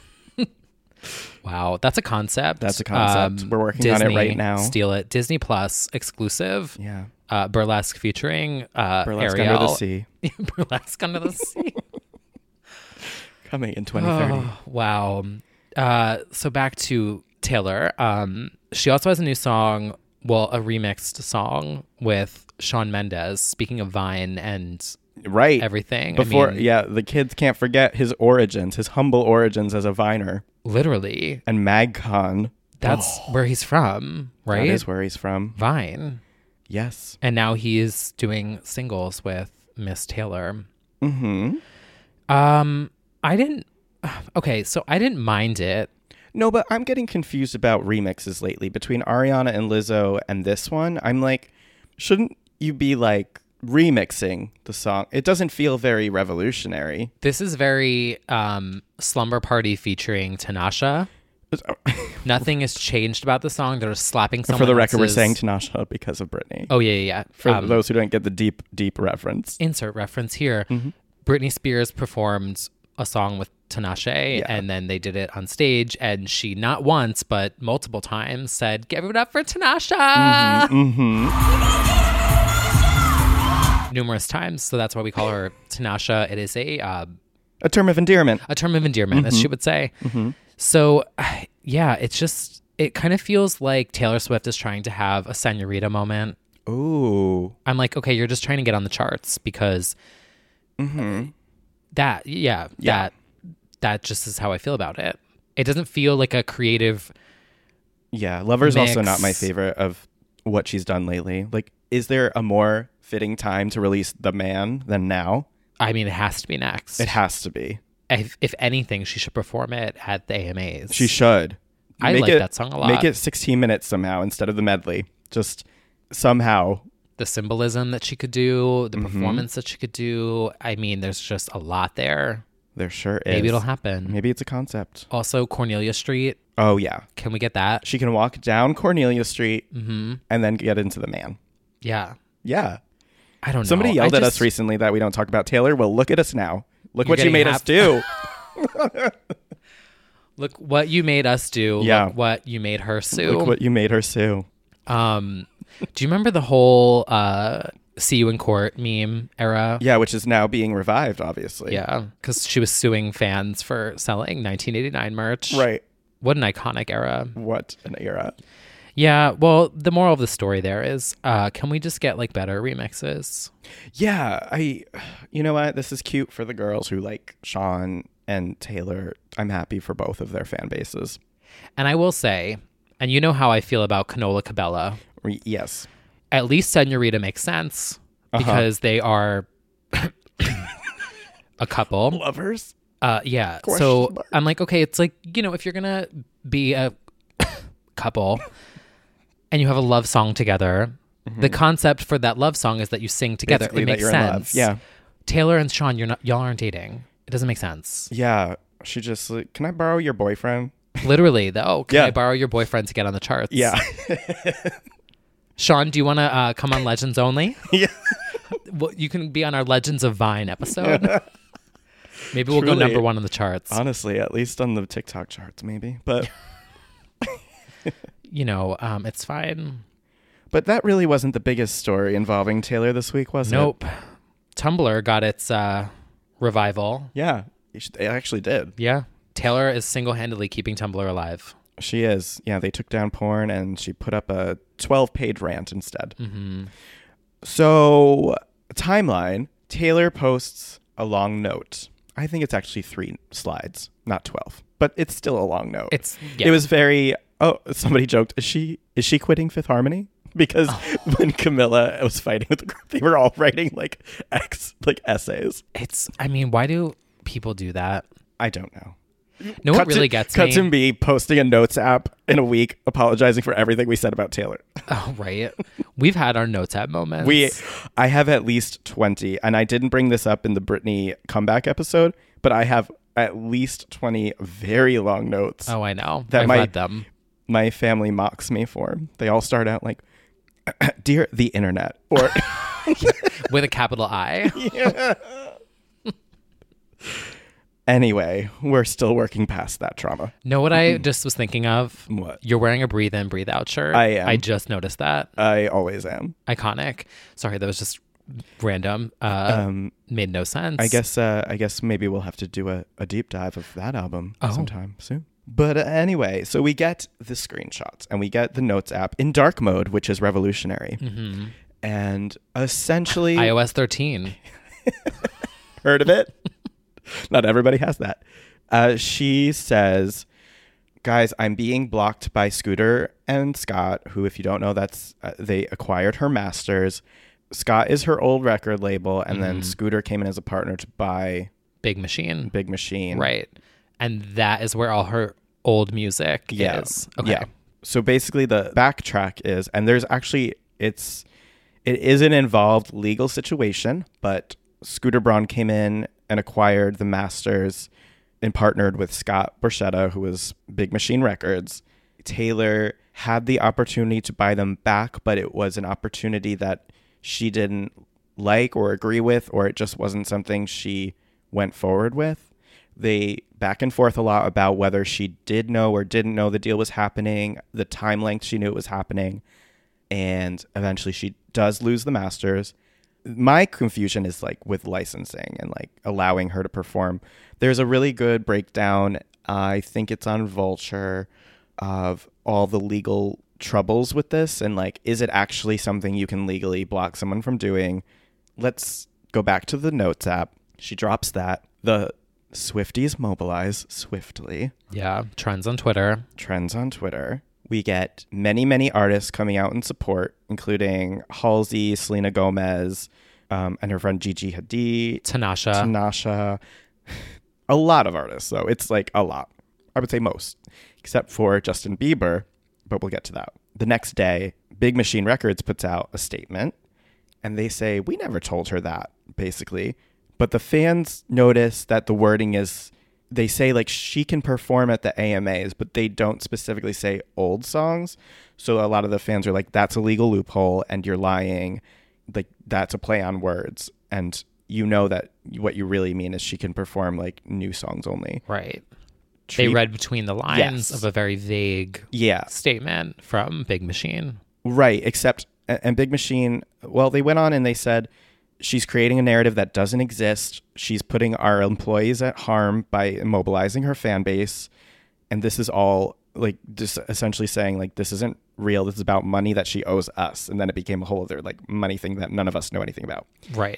Wow, that's a concept. That's a concept. We're working on it Disney, right now. Steal it. Disney Plus exclusive. Yeah. Uh, burlesque featuring uh, Burlesque Ariel. under the sea. Burlesque under the sea. Coming in twenty thirty. Oh, wow. Uh, so back to Taylor. Um, she also has a new song, well, a remixed song with Shawn Mendes. Speaking of Vine and right everything. Before, I mean, yeah, the kids can't forget his origins, his humble origins as a Viner. Literally. And MagCon. That's oh, where he's from, right? That is where he's from. Vine. Yes. And now he's doing singles with Miss Taylor. Mm-hmm. Um, I didn't... Okay, so I didn't mind it. No, but I'm getting confused about remixes lately. Between Ariana and Lizzo and this one, I'm like, shouldn't you be like remixing the song? It doesn't feel very revolutionary. This is very um, Slumber Party featuring Tinashe. Nothing has changed about the song. They're slapping someone For the record, else's... we're saying Tinashe because of Britney. Oh, yeah, yeah, yeah. For um, those who don't get the deep, deep reference. Insert reference here. Mm-hmm. Britney Spears performed a song with Tinashe, yeah. and then they did it on stage, and she not once, but multiple times said, "Give it up for Tinashe!" Mm-hmm, mm-hmm. Numerous times, so that's why we call her Tinashe. It is a... Uh, a term of endearment. A term of endearment, mm-hmm. as she would say. Mm-hmm. So, yeah, it's just, it kind of feels like Taylor Swift is trying to have a Senorita moment. Ooh. I'm like, okay, you're just trying to get on the charts because mm-hmm. that, yeah, yeah, that, that just is how I feel about it. It doesn't feel like a creative. Yeah, Lover's mix. Also not my favorite of what she's done lately. Like, is there a more fitting time to release The Man than now? I mean, it has to be next. It has to be. If, if anything, she should perform it at the A M As. She should. I make like it, that song a lot. Make it sixteen minutes somehow instead of the medley. Just somehow. The symbolism that she could do, the mm-hmm. performance that she could do. I mean, there's just a lot there. There sure is. Maybe it'll happen. Maybe it's a concept. Also, Cornelia Street. Oh, yeah. Can we get that? She can walk down Cornelia Street mm-hmm. and then get into The Man. Yeah. Yeah. I don't know. Somebody yelled I at just... us recently that we don't talk about Taylor. Well, look at us now. Look You're what you made hap- us do. Look what you made us do. Yeah. Look what you made her sue. Look what you made her sue. Um, do you remember the whole uh, "See You in Court" meme era? Yeah, which is now being revived, obviously. Yeah, because she was suing fans for selling nineteen eighty-nine merch. Right. What an iconic era. What an era. Yeah, well, the moral of the story there is, uh, can we just get like better remixes? Yeah, I, you know what? This is cute for the girls who like Shawn and Taylor. I'm happy for both of their fan bases. And I will say, and you know how I feel about Canola Cabella. Re- yes. At least Senorita makes sense uh-huh. because they are a couple. Lovers? Uh, yeah. Question so mark. I'm like, okay, it's like, you know, if you're going to be a couple and you have a love song together, mm-hmm. the concept for that love song is that you sing together. Basically, it makes that you're sense. In love. Yeah. Taylor and Shawn, you're not, y'all aren't dating. It doesn't make sense. Yeah. She just like, can I borrow your boyfriend? Literally, though. Can yeah. I borrow your boyfriend to get on the charts? Yeah. Shawn, do you want to uh, come on Legends Only? Yeah. Well, you can be on our Legends of Vine episode. Maybe we'll Truly, go number one on the charts. Honestly, at least on the TikTok charts, maybe. But you know, um, it's fine. But that really wasn't the biggest story involving Taylor this week, was nope. it? Nope. Tumblr got its uh, revival. Yeah, it actually did. Yeah. Taylor is single-handedly keeping Tumblr alive. She is. Yeah, they took down porn and she put up a twelve-page rant instead. Mm-hmm. So, timeline, Taylor posts a long note. I think it's actually three slides, not twelve. But it's still a long note. It's yeah. It was very... Oh, somebody joked, is she is she quitting Fifth Harmony? Because oh. when Camilla was fighting with the group, they were all writing like ex like essays. It's, I mean, why do people do that? I don't know. No, cut what really to, gets cut me. Cut to me posting a notes app in a week, apologizing for everything we said about Taylor. Oh, right. We've had our notes app moments. We, I have at least twenty, and I didn't bring this up in the Britney comeback episode, but I have at least twenty very long notes. Oh, I know. That I've my, read them. My family mocks me for. They all start out like, "Dear the internet," or with a capital I. Yeah. Anyway, we're still working past that trauma. Know what I just was thinking of? What? You're wearing a breathe in, breathe out shirt. I am. I just noticed that. I always am. Iconic. Sorry, that was just random. Uh, um, made no sense. I guess. Uh, I guess maybe we'll have to do a, a deep dive of that album oh. sometime soon. But uh, anyway, so we get the screenshots and we get the Notes app in dark mode, which is revolutionary. Mm-hmm. And essentially... i O S thirteen. Heard of it? Not everybody has that. Uh, she says, guys, I'm being blocked by Scooter and Scott, who, if you don't know, that's uh, they acquired her masters. Scott is her old record label, and mm-hmm. then Scooter came in as a partner to buy... Big Machine. Big Machine. Right. And that is where all her old music yeah. is. Okay. Yeah. So basically the backtrack is, and there's actually, it's, it is an involved legal situation, but Scooter Braun came in and acquired the masters and partnered with Scott Borchetta, who was Big Machine Records. Taylor had the opportunity to buy them back, but it was an opportunity that she didn't like or agree with, or it just wasn't something she went forward with. They back and forth a lot about whether she did know or didn't know the deal was happening, the time length she knew it was happening, and eventually she does lose the masters. My confusion is like with licensing and like allowing her to perform. There's a really good breakdown, uh, I think it's on Vulture, of all the legal troubles with this and like, is it actually something you can legally block someone from doing? Let's go back to the Notes app. She drops that. The Swifties mobilize swiftly. Yeah, trends on Twitter. Trends on Twitter. We get many, many artists coming out in support, including Halsey, Selena Gomez, um, and her friend Gigi Hadid. Tinashe. Tinashe. A lot of artists, though. It's like a lot. I would say most, except for Justin Bieber, but we'll get to that. The next day, Big Machine Records puts out a statement, and they say, we never told her that, basically. But the fans notice that the wording is, they say like she can perform at the A M As, but they don't specifically say old songs. So a lot of the fans are like, that's a legal loophole and you're lying. Like that's a play on words. And you know that what you really mean is she can perform like new songs only. Right. Treat- they read between the lines yes. of a very vague yeah. statement from Big Machine. Right. Except, and Big Machine, well, they went on and they said, she's creating a narrative that doesn't exist. She's putting our employees at harm by immobilizing her fan base. And this is all like just essentially saying like, this isn't real. This is about money that she owes us. And then it became a whole other like money thing that none of us know anything about. Right.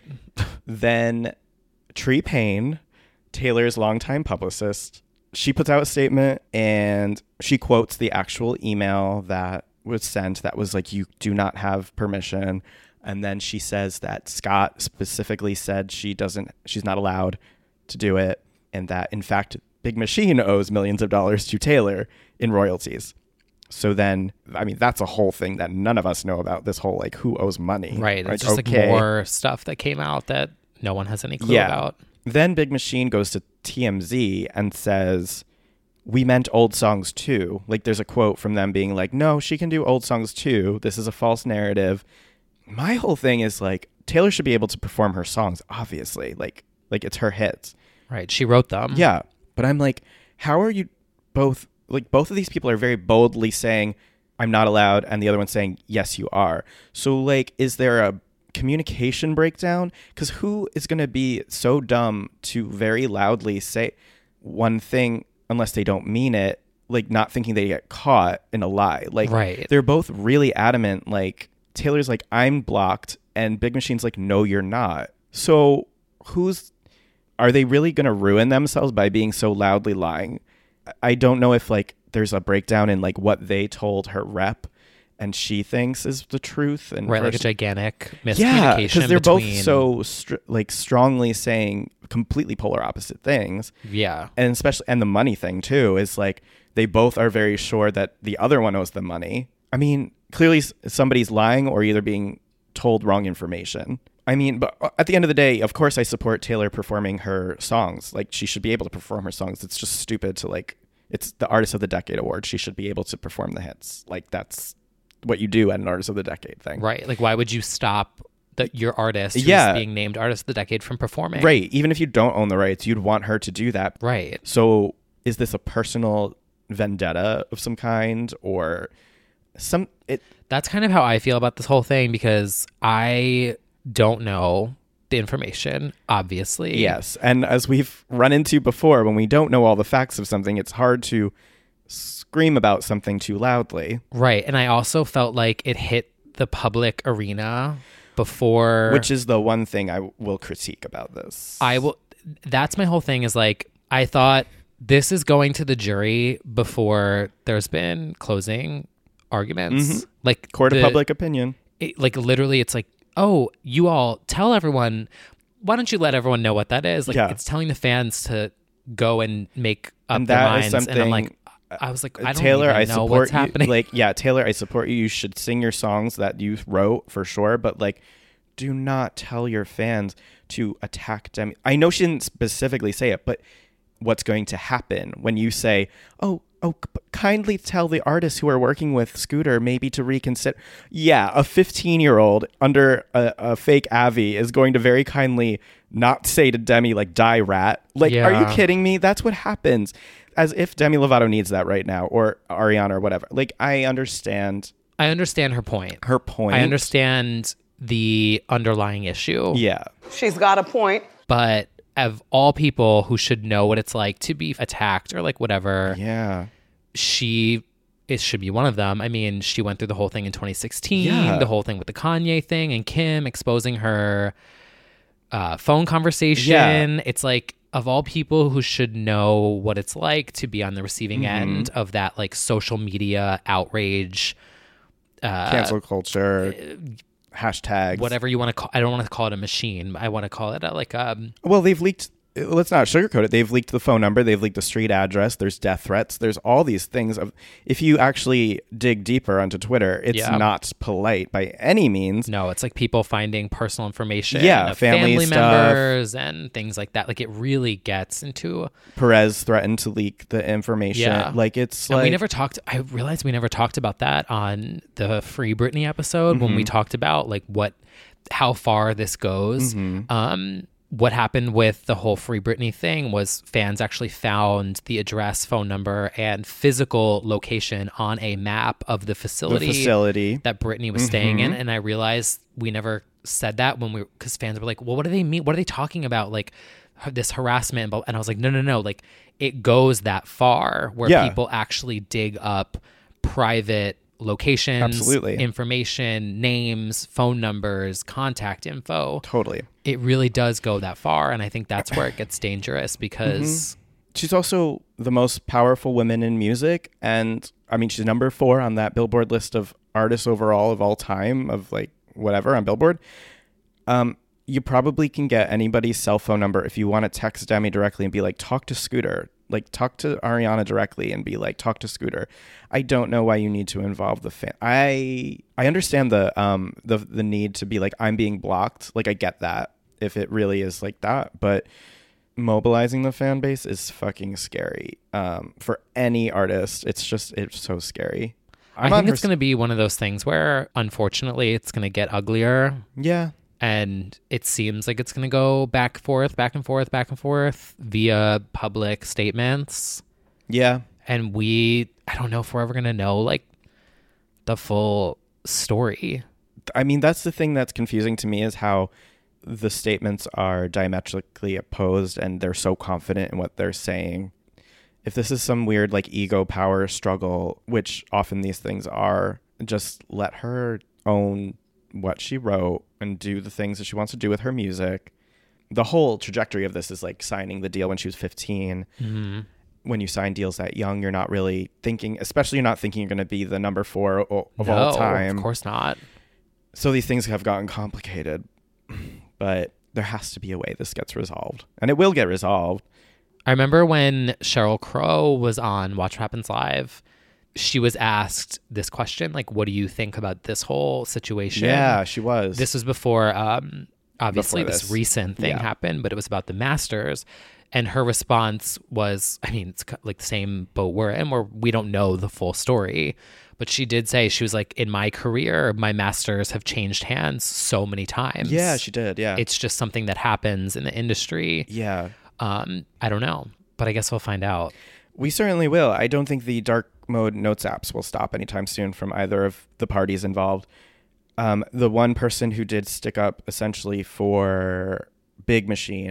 Then Tree Payne, Taylor's longtime publicist, she puts out a statement and she quotes the actual email that was sent that was like, you do not have permission. And then she says that Scott specifically said she doesn't, she's not allowed to do it. And that, in fact, Big Machine owes millions of dollars to Taylor in royalties. So then, I mean, that's a whole thing that none of us know about, this whole, like, who owes money. Right. It's right? just okay. like more stuff that came out that no one has any clue yeah. about. Then Big Machine goes to T M Z and says, we meant old songs too. Like, there's a quote from them being like, no, she can do old songs too. This is a false narrative. My whole thing is like, Taylor should be able to perform her songs, obviously. Like, like it's her hits. Right. She wrote them. Yeah. But I'm like, how are you both, like both of these people are very boldly saying, I'm not allowed. And the other one's saying, yes, you are. So like, is there a communication breakdown? Because who is going to be so dumb to very loudly say one thing unless they don't mean it, like not thinking they get caught in a lie? Like, right. They're both really adamant, like, Taylor's like, I'm blocked, and Big Machine's like, no, you're not. So who's, are they really going to ruin themselves by being so loudly lying? I don't know if like there's a breakdown in like what they told her rep and she thinks is the truth. And right, like a gigantic miscommunication. Yeah, because they're between... both so str- like strongly saying completely polar opposite things. Yeah. And especially, and the money thing too is like, they both are very sure that the other one owes the money. I mean, clearly somebody's lying or either being told wrong information. I mean, but at the end of the day, of course I support Taylor performing her songs. Like, she should be able to perform her songs. It's just stupid to like, it's the Artist of the Decade award. She should be able to perform the hits. Like, that's what you do at an Artist of the Decade thing. Right. Like, why would you stop the, your artist who's yeah. being named Artist of the Decade from performing? Right. Even if you don't own the rights, you'd want her to do that. Right. So is this a personal vendetta of some kind or some... It, That's kind of how I feel about this whole thing, because I don't know the information, obviously. Yes. And as we've run into before, when we don't know all the facts of something, it's hard to scream about something too loudly. Right. And I also felt like it hit the public arena before. Which is the one thing I will critique about this. I will. That's my whole thing is like, I thought this is going to the jury before there's been closing arguments. Mm-hmm. Like court the, of public opinion. It, like literally it's like, oh, you all tell everyone. Why don't you let everyone know what that is? Like yeah. it's telling the fans to go and make up and their that minds. Is something, and I'm like, I was like, I don't Taylor, even I know support what's you. happening. Like, yeah, Taylor, I support you. You should sing your songs that you wrote for sure. But like, do not tell your fans to attack Demi. I know she didn't specifically say it, but what's going to happen when you say, oh, oh, kindly tell the artists who are working with Scooter maybe to reconsider. Yeah, a fifteen-year-old under a, a fake Avi is going to very kindly not say to Demi, like, die rat. Like, yeah. Are you kidding me? That's what happens. As if Demi Lovato needs that right now, or Ariana or whatever. Like, I understand. I understand her point. Her point. I understand the underlying issue. Yeah. She's got a point. But of all people who should know what it's like to be attacked or like whatever, yeah, she it should be one of them. I mean, she went through the whole thing in twenty sixteen, yeah. the whole thing with the Kanye thing and Kim exposing her uh, phone conversation. Yeah. It's like, of all people who should know what it's like to be on the receiving mm-hmm. end of that like social media outrage, uh, cancel culture, uh, hashtags, whatever you want to call. I don't want to call it a machine. I want to call it a, like um. Well, they've leaked. Let's not sugarcoat it. They've leaked the phone number. They've leaked the street address. There's death threats. There's all these things. Of if you actually dig deeper onto Twitter, it's yeah. not polite by any means. No, it's like people finding personal information. Yeah, of family, family stuff. members and things like that. Like it really gets into. Perez threatened to leak the information. Yeah. Like it's and like we never talked. I realized we never talked about that on the Free Britney episode mm-hmm. when we talked about like what, how far this goes. Mm-hmm. Um. What happened with the whole Free Britney thing was fans actually found the address, phone number, and physical location on a map of the facility, the facility. that Britney was mm-hmm. staying in. And I realized we never said that when we were, because fans were like, well, what do they mean? What are they talking about? Like this harassment. And I was like, no, no, no. Like it goes that far where yeah. people actually dig up private locations, absolutely, information, names, phone numbers, contact info. Totally. It really does go that far. And I think that's where it gets dangerous because mm-hmm. she's also the most powerful woman in music. And I mean, she's number four on that Billboard list of artists overall of all time of like whatever on Billboard. Um, you probably can get anybody's cell phone number if you want to text Demi directly and be like, talk to Scooter. Like talk to Ariana directly and be like, talk to Scooter. I don't know why you need to involve the fan. I I understand the um the the need to be like, I'm being blocked. Like I get that if it really is like that, but mobilizing the fan base is fucking scary. Um, for any artist, it's just it's so scary. I'm I think it's her... going to be one of those things where, unfortunately, it's going to get uglier. Yeah. And it seems like it's going to go back and forth, back and forth, back and forth via public statements. Yeah. And we, I don't know if we're ever going to know, like, the full story. I mean, that's the thing that's confusing to me is how the statements are diametrically opposed and they're so confident in what they're saying. If this is some weird, like, ego power struggle, which often these things are, just let her own what she wrote and do the things that she wants to do with her music. The whole trajectory of this is like signing the deal when she was fifteen. Mm-hmm. When you sign deals that young, you're not really thinking, especially you're not thinking you're going to be the number four of no, all time. Of course not. So these things have gotten complicated, but there has to be a way this gets resolved, and it will get resolved. I remember when Sheryl Crow was on Watch What Happens Live, she was asked this question, like, what do you think about this whole situation? Yeah, she was. This was before, um, obviously, before this. this recent thing yeah. happened, but it was about the Masters. And her response was, I mean, it's like the same boat we're in where we don't know the full story. But she did say, she was like, in my career, my Masters have changed hands so many times. Yeah, she did. Yeah. It's just something that happens in the industry. Yeah. Um, I don't know, but I guess we'll find out. We certainly will. I don't think the dark mode notes apps will stop anytime soon from either of the parties involved. Um, the one person who did stick up essentially for Big Machine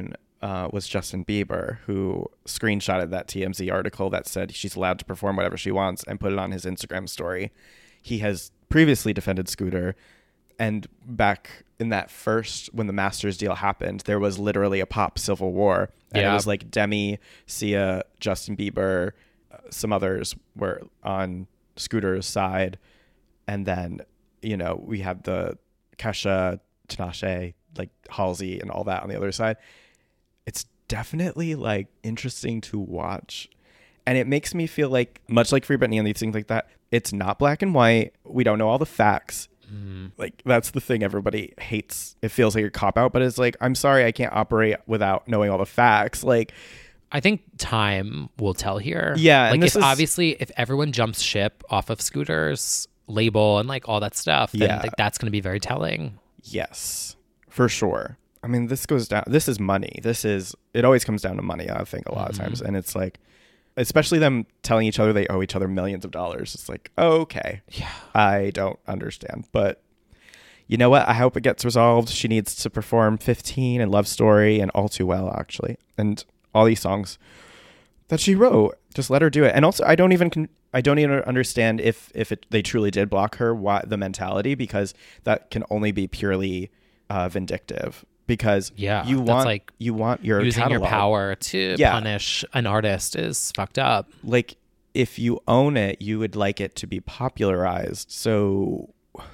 uh, was Justin Bieber, who screenshotted that T M Z article that said she's allowed to perform whatever she wants and put it on his Instagram story. He has previously defended Scooter. And back in that first, when the Masters deal happened, there was literally a pop civil war. And yeah. it was like Demi, Sia, Justin Bieber, uh, some others were on Scooter's side. And then, you know, we had the Kesha, Tinashe, like Halsey and all that on the other side. It's definitely like interesting to watch. And it makes me feel like, much like Free Britney and these things like that, it's not black and white. We don't know all the facts. Mm. Like, that's the thing everybody hates. It feels like a cop-out, but it's like, I'm sorry, I can't operate without knowing all the facts. Like, I think time will tell here. Yeah. Like, and this if is, obviously, if everyone jumps ship off of Scooter's label and like all that stuff, then yeah. like, that's going to be very telling. Yes, for sure. I mean, this goes down, this is money. This is, it always comes down to money, I think, a lot mm-hmm. of times. And it's like, especially them telling each other they owe each other millions of dollars. It's like, oh, okay. Yeah. I don't understand. But you know what? I hope it gets resolved. She needs to perform fifteen and Love Story and All Too Well, actually. And all these songs that she wrote. Just let her do it. And also, I don't even con- I don't even understand if, if it, they truly did block her, why the mentality, because that can only be purely uh, vindictive. Because yeah, you want like you want your using catalog. your power to yeah. punish an artist is fucked up. Like, if you own it, you would like it to be popularized. So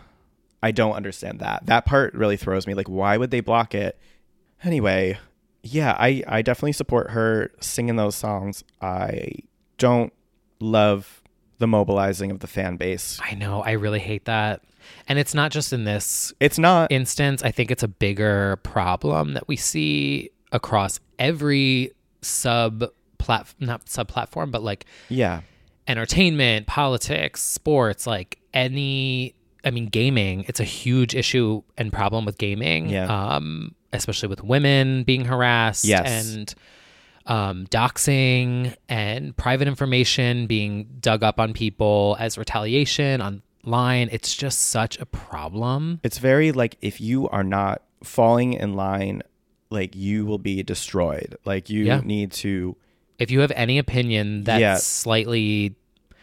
I don't understand that. That part really throws me. Like, why would they block it? Anyway, yeah, I, I definitely support her singing those songs. I don't love the mobilizing of the fan base. I know. I really hate that. And it's not just in this it's not instance. I think it's a bigger problem that we see across every sub plat not sub platform, but like yeah, entertainment, politics, sports, like any. I mean, gaming. It's a huge issue and problem with gaming. Yeah. Um, especially with women being harassed yes. and um, doxing and private information being dug up on people as retaliation on. Line. It's just such a problem. It's very like, if you are not falling in line, like, you will be destroyed. Like, you yeah. need to. If you have any opinion that yeah. slightly,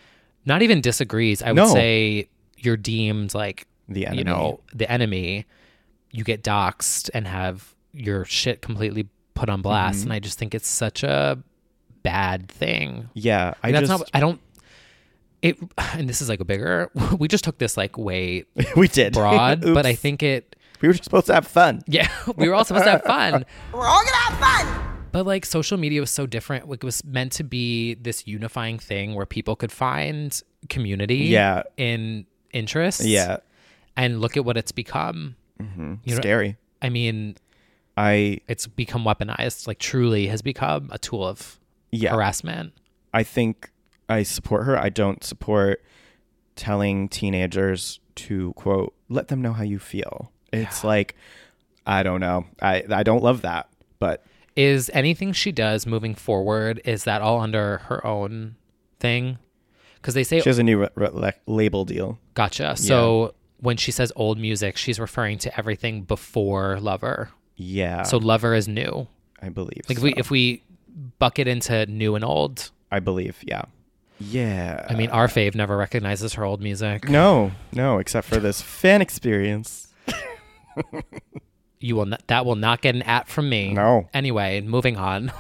not even disagrees, I would no. say you're deemed like the enemy. You know, the enemy. You get doxed and have your shit completely put on blast, mm-hmm. and I just think it's such a bad thing. Yeah, I and that's just not. I don't. It and this is like a bigger. We just took this like way we did broad, but I think it. We were supposed to have fun. Yeah, we were all supposed to have fun. We're all gonna have fun. But like, social media was so different. It was meant to be this unifying thing where people could find community. Yeah. In interests. Yeah. And look at what it's become. Mm-hmm. You know, scary. I mean, I. It's become weaponized. Like, truly has become a tool of yeah. harassment. I think. I support her. I don't support telling teenagers to, quote, let them know how you feel. It's yeah. like, I don't know. I, I don't love that. But is anything she does moving forward, is that all under her own thing? Because they say she has a new re- re- label deal. Gotcha. So yeah. when she says old music, she's referring to everything before Lover. Yeah. So Lover is new. I believe like so. if we if we bucket into new and old. I believe, yeah. Yeah. I mean, our fave never recognizes her old music. No, no, except for this fan experience. You will not, that will not get an at from me. No. Anyway, moving on.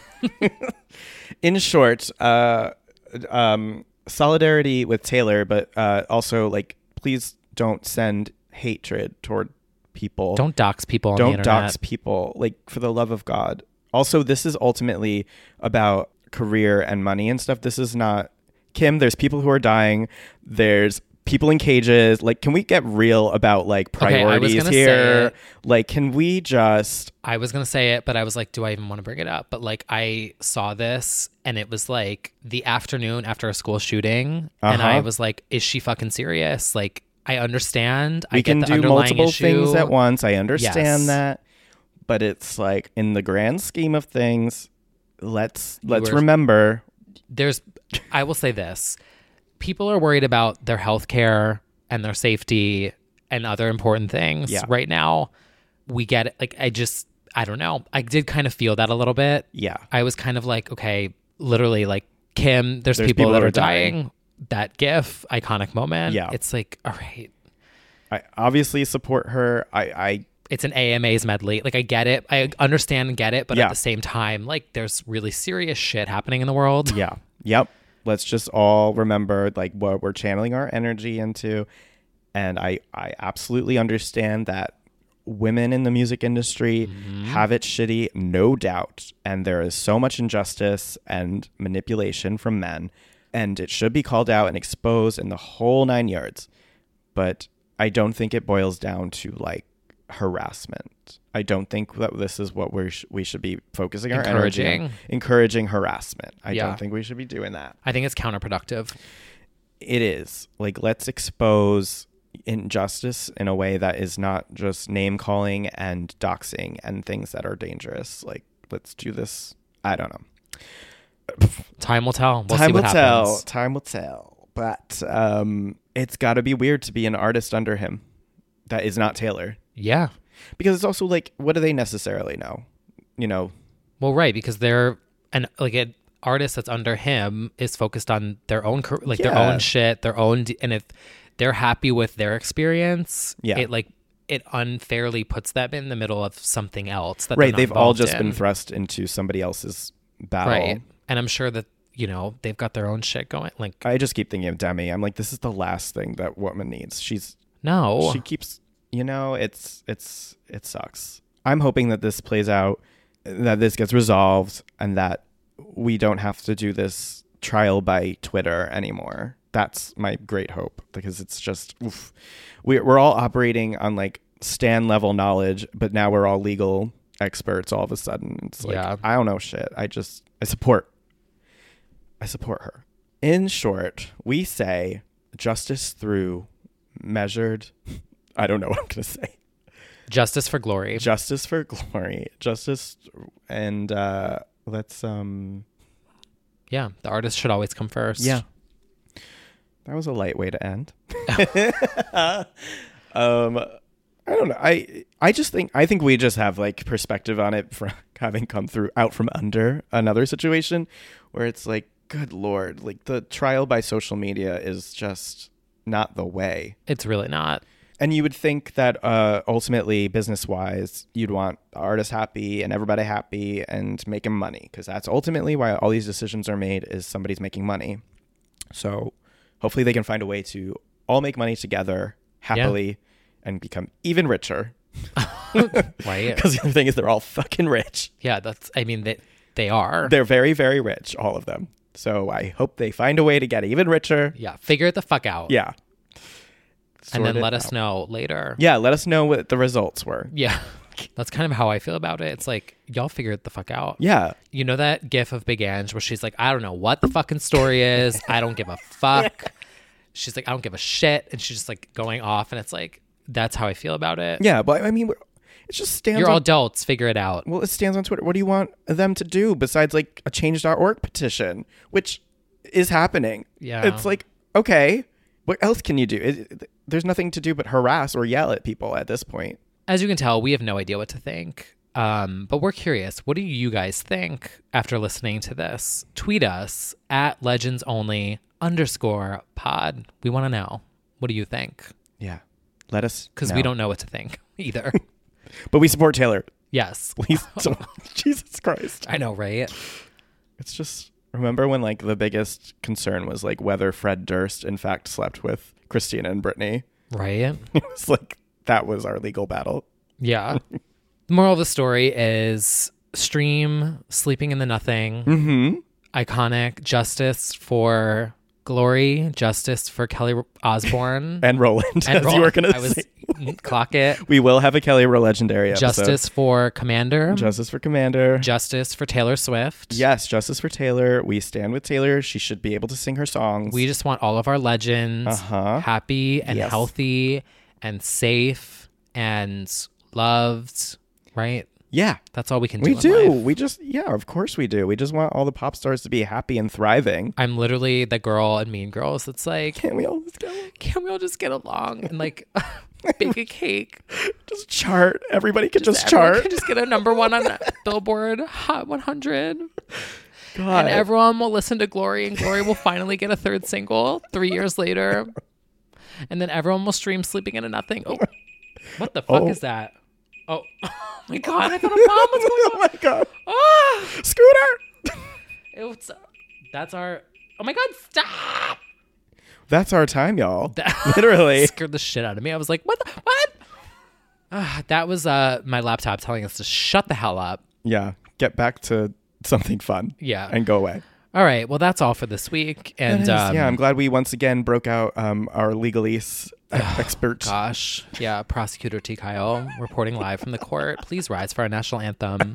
In short, uh, um, solidarity with Taylor, but uh, also, like, please don't send hatred toward people. Don't dox people on don't the internet. Don't dox people, like, for the love of God. Also, this is ultimately about career and money and stuff. This is not Kim. There's people who are dying. There's people in cages. Like, can we get real about like priorities okay, here? Like, can we just I was gonna say it, but I was like, do I even want to bring it up? But like, I saw this and it was like the afternoon after a school shooting, uh-huh. and I was like, is she fucking serious? Like, I understand. We I can get the do multiple issue. things at once. I understand yes. that. But it's like, in the grand scheme of things, let's let's were, remember. There's, I will say this. People are worried about their health care and their safety and other important things yeah. right now. We get it. Like, I just, I don't know. I did kind of feel that a little bit. Yeah. I was kind of like, okay, literally like Kim, there's, There's people, people that who are are dying. dying. That GIF, iconic moment. Yeah. It's like, all right. I obviously support her. I, I It's an A M As medley. Like, I get it. I understand and get it. But Yeah. at the same time, like, there's really serious shit happening in the world. yeah. Yep. Let's just all remember like what we're channeling our energy into. And I, I absolutely understand that women in the music industry mm-hmm. have it shitty, no doubt. And there is so much injustice and manipulation from men. And it should be called out and exposed in the whole nine yards. But I don't think it boils down to like harassment. I don't think that this is what we sh- we should be focusing our energy on. Encouraging harassment. I yeah. don't think we should be doing that. I think it's counterproductive. It is. Like, let's expose injustice in a way that is not just name calling and doxing and things that are dangerous. Like, let's do this. I don't know. Time will tell. We'll Time see what will tell. happens. Time will tell. But um, it's got to be weird to be an artist under him that is not Taylor. Yeah. Because it's also like, what do they necessarily know? You know? Well, right. Because they're an like an artist that's under him is focused on their own like Yeah. their own shit, their own. D- and if they're happy with their experience, Yeah. it like it unfairly puts them in the middle of something else. That Right. They've all just in. been thrust into somebody else's battle. Right. And I'm sure that, you know, they've got their own shit going. Like, I just keep thinking of Demi. I'm like, this is the last thing that woman needs. She's no. She keeps, you know, it's it's it sucks. I'm hoping that this plays out, that this gets resolved, and that we don't have to do this trial by Twitter anymore. That's my great hope, because it's just oof. We're we're all operating on like Stan level knowledge, but now we're all legal experts all of a sudden. It's like, yeah. I don't know shit. I just I support. I support her. In short, we say justice through measured. I don't know what I'm going to say. Justice for glory. Justice for glory. Justice. And uh, let's. um. Yeah. The artist should always come first. Yeah. That was a light way to end. um, I don't know. I I just think I think we just have like perspective on it from having come through out from under another situation where it's like, good Lord, like the trial by social media is just not the way. It's really not. And you would think that uh, ultimately, business-wise, you'd want the artist happy and everybody happy and making money, because that's ultimately why all these decisions are made, is somebody's making money. So hopefully they can find a way to all make money together happily yeah. and become even richer. Right. Because the other thing is they're all fucking rich. Yeah, that's, I mean, they, they are. They're very, very rich, all of them. So I hope they find a way to get even richer. Yeah, figure it the fuck out. Yeah. And Sort then let us out. know later. Yeah, let us know what the results were. Yeah. That's kind of how I feel about it. It's like, y'all figure it the fuck out. Yeah. You know that gif of Big Ange where she's like, I don't know what the fucking story is. I don't give a fuck. She's like, I don't give a shit. And she's just like going off. And it's like, that's how I feel about it. Yeah, but I mean, we're, it just stands You're on, all adults. Figure it out. Well, it stands on Twitter. What do you want them to do besides like a change dot org petition, which is happening? Yeah. It's like, okay, what else can you do? It, there's nothing to do but harass or yell at people at this point. As you can tell, we have no idea what to think. Um, but we're curious. What do you guys think after listening to this? Tweet us at legendsonly underscore pod. We want to know. What do you think? Yeah. Let us Because we don't know what to think either. But we support Taylor. Yes. Please don't. Jesus Christ. I know, right? It's just, remember when like the biggest concern was like whether Fred Durst in fact slept with Christina and Britney? Right. It was like, that was our legal battle. Yeah. The moral of the story is stream Sleeping in the Nothing. Mm-hmm. Iconic. Justice for Glory. Justice for Kelly Osbourne. And Roland, and as Roland. you were going I to was, say. Clock it. We will have a Kelly Rowe Legendary episode. Justice for Commander. Justice for Commander. Justice for Taylor Swift. Yes, justice for Taylor. We stand with Taylor. She should be able to sing her songs. We just want all of our legends uh-huh. happy and yes. healthy and safe and loved, right? Yeah. That's all we can do. We in do. life. We just, yeah, of course we do. We just want all the pop stars to be happy and thriving. I'm literally the girl in Mean Girls that's like, Can't we all just get along? Can't we all just get along? And like, bake a cake. Just chart. Everybody could just, just chart. Could just get a number one on Billboard Hot one hundred. God. And everyone will listen to Glory, and Glory will finally get a third single three years later. And then everyone will stream Sleeping Into Nothing. Oh, what the fuck Oh. is that? Oh, oh my God. I thought a bomb was going on. Oh my God. Oh, Scooter. it's, that's our, oh my God, stop. That's our time, y'all. That Literally. scared the shit out of me. I was like, what the, what? Uh, that was uh, my laptop telling us to shut the hell up. Yeah. Get back to something fun. Yeah. And go away. All right. Well, that's all for this week. And um, yeah, I'm glad we once again broke out um, our legalese expert. Gosh. Yeah. Prosecutor T. Kyle reporting live from the court. Please rise for our national anthem.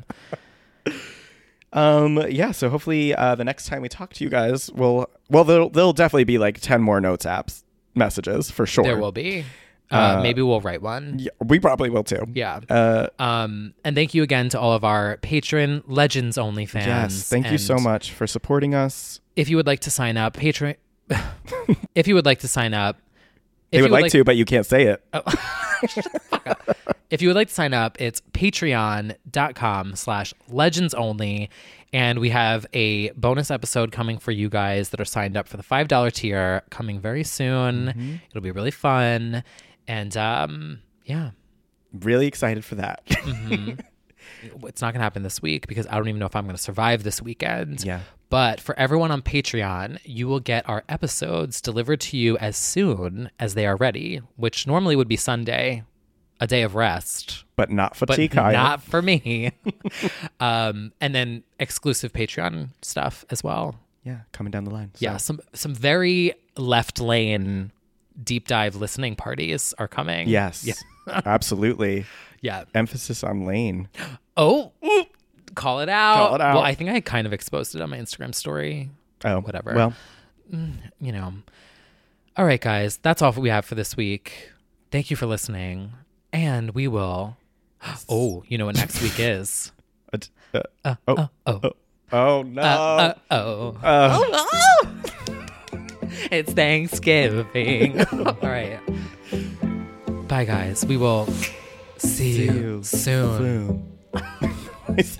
Um, yeah, so hopefully uh, the next time we talk to you guys, we'll, well, there'll, there'll definitely be like ten more Notes apps messages for sure. There will be. Uh, uh, maybe we'll write one. Yeah, we probably will too. Yeah. Uh, um, and thank you again to all of our patron Legends Only fans. Yes, thank you so much for supporting us. If you would like to sign up, Patreon. if you would like to sign up, they would, would like, like to, but you can't say it. Oh. Shut the fuck up. If you would like to sign up, it's patreon.com slash legends only. And we have a bonus episode coming for you guys that are signed up for the five dollar tier coming very soon. Mm-hmm. It'll be really fun. And um, yeah. Really excited for that. Mm-hmm. It's not going to happen this week because I don't even know if I'm going to survive this weekend. Yeah. But for everyone on Patreon, you will get our episodes delivered to you as soon as they are ready, which normally would be Sunday, a day of rest. But not for but T. Kyle. Not for me. um, and then exclusive Patreon stuff as well. Yeah, coming down the line. So. Yeah, some some very left lane deep dive listening parties are coming. Yes, yeah. Absolutely. Yeah. Emphasis on lane. Oh, call it out. Call it out. Well, I think I kind of exposed it on my Instagram story. Oh, whatever. Well, you know. All right, guys, that's all we have for this week. Thank you for listening. And we will. Oh, you know what next week is? Uh, uh, uh, oh, uh, oh. oh. Oh, no. Uh, uh, oh. Uh. oh, oh. It's Thanksgiving. All right. Bye, guys. We will see, see you, you soon. soon.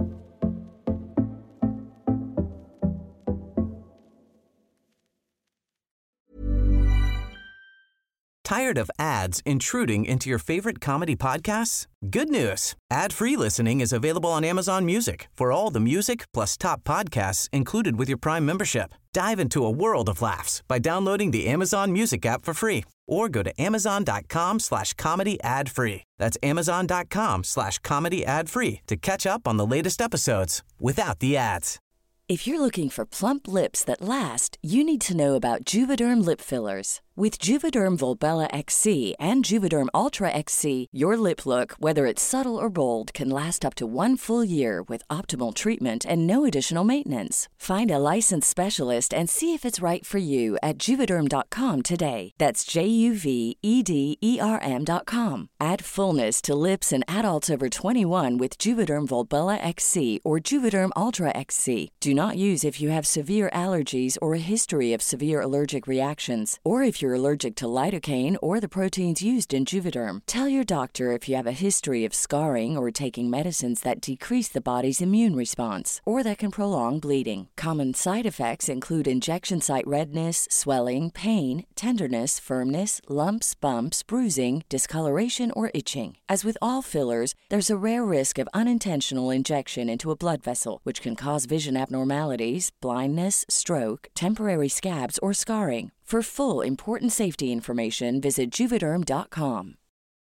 Tired of ads intruding into your favorite comedy podcasts? Good news. Ad-free listening is available on Amazon Music for all the music plus top podcasts included with your Prime membership. Dive into a world of laughs by downloading the Amazon Music app for free or go to amazon.com slash comedy ad free. That's amazon.com slash comedy ad free to catch up on the latest episodes without the ads. If you're looking for plump lips that last, you need to know about Juvederm lip fillers. With Juvederm Volbella X C and Juvederm Ultra X C, your lip look, whether it's subtle or bold, can last up to one full year with optimal treatment and no additional maintenance. Find a licensed specialist and see if it's right for you at Juvederm dot com today. That's J U V E D E R M dot com. Add fullness to lips in adults over twenty-one with Juvederm Volbella X C or Juvederm Ultra X C. Do not use if you have severe allergies or a history of severe allergic reactions, or if you're allergic to lidocaine or the proteins used in Juvederm. Tell your doctor if you have a history of scarring or taking medicines that decrease the body's immune response or that can prolong bleeding. Common side effects include injection site redness, swelling, pain, tenderness, firmness, lumps, bumps, bruising, discoloration, or itching. As with all fillers, there's a rare risk of unintentional injection into a blood vessel, which can cause vision abnormalities, blindness, stroke, temporary scabs, or scarring. For full important safety information, visit Juvederm dot com.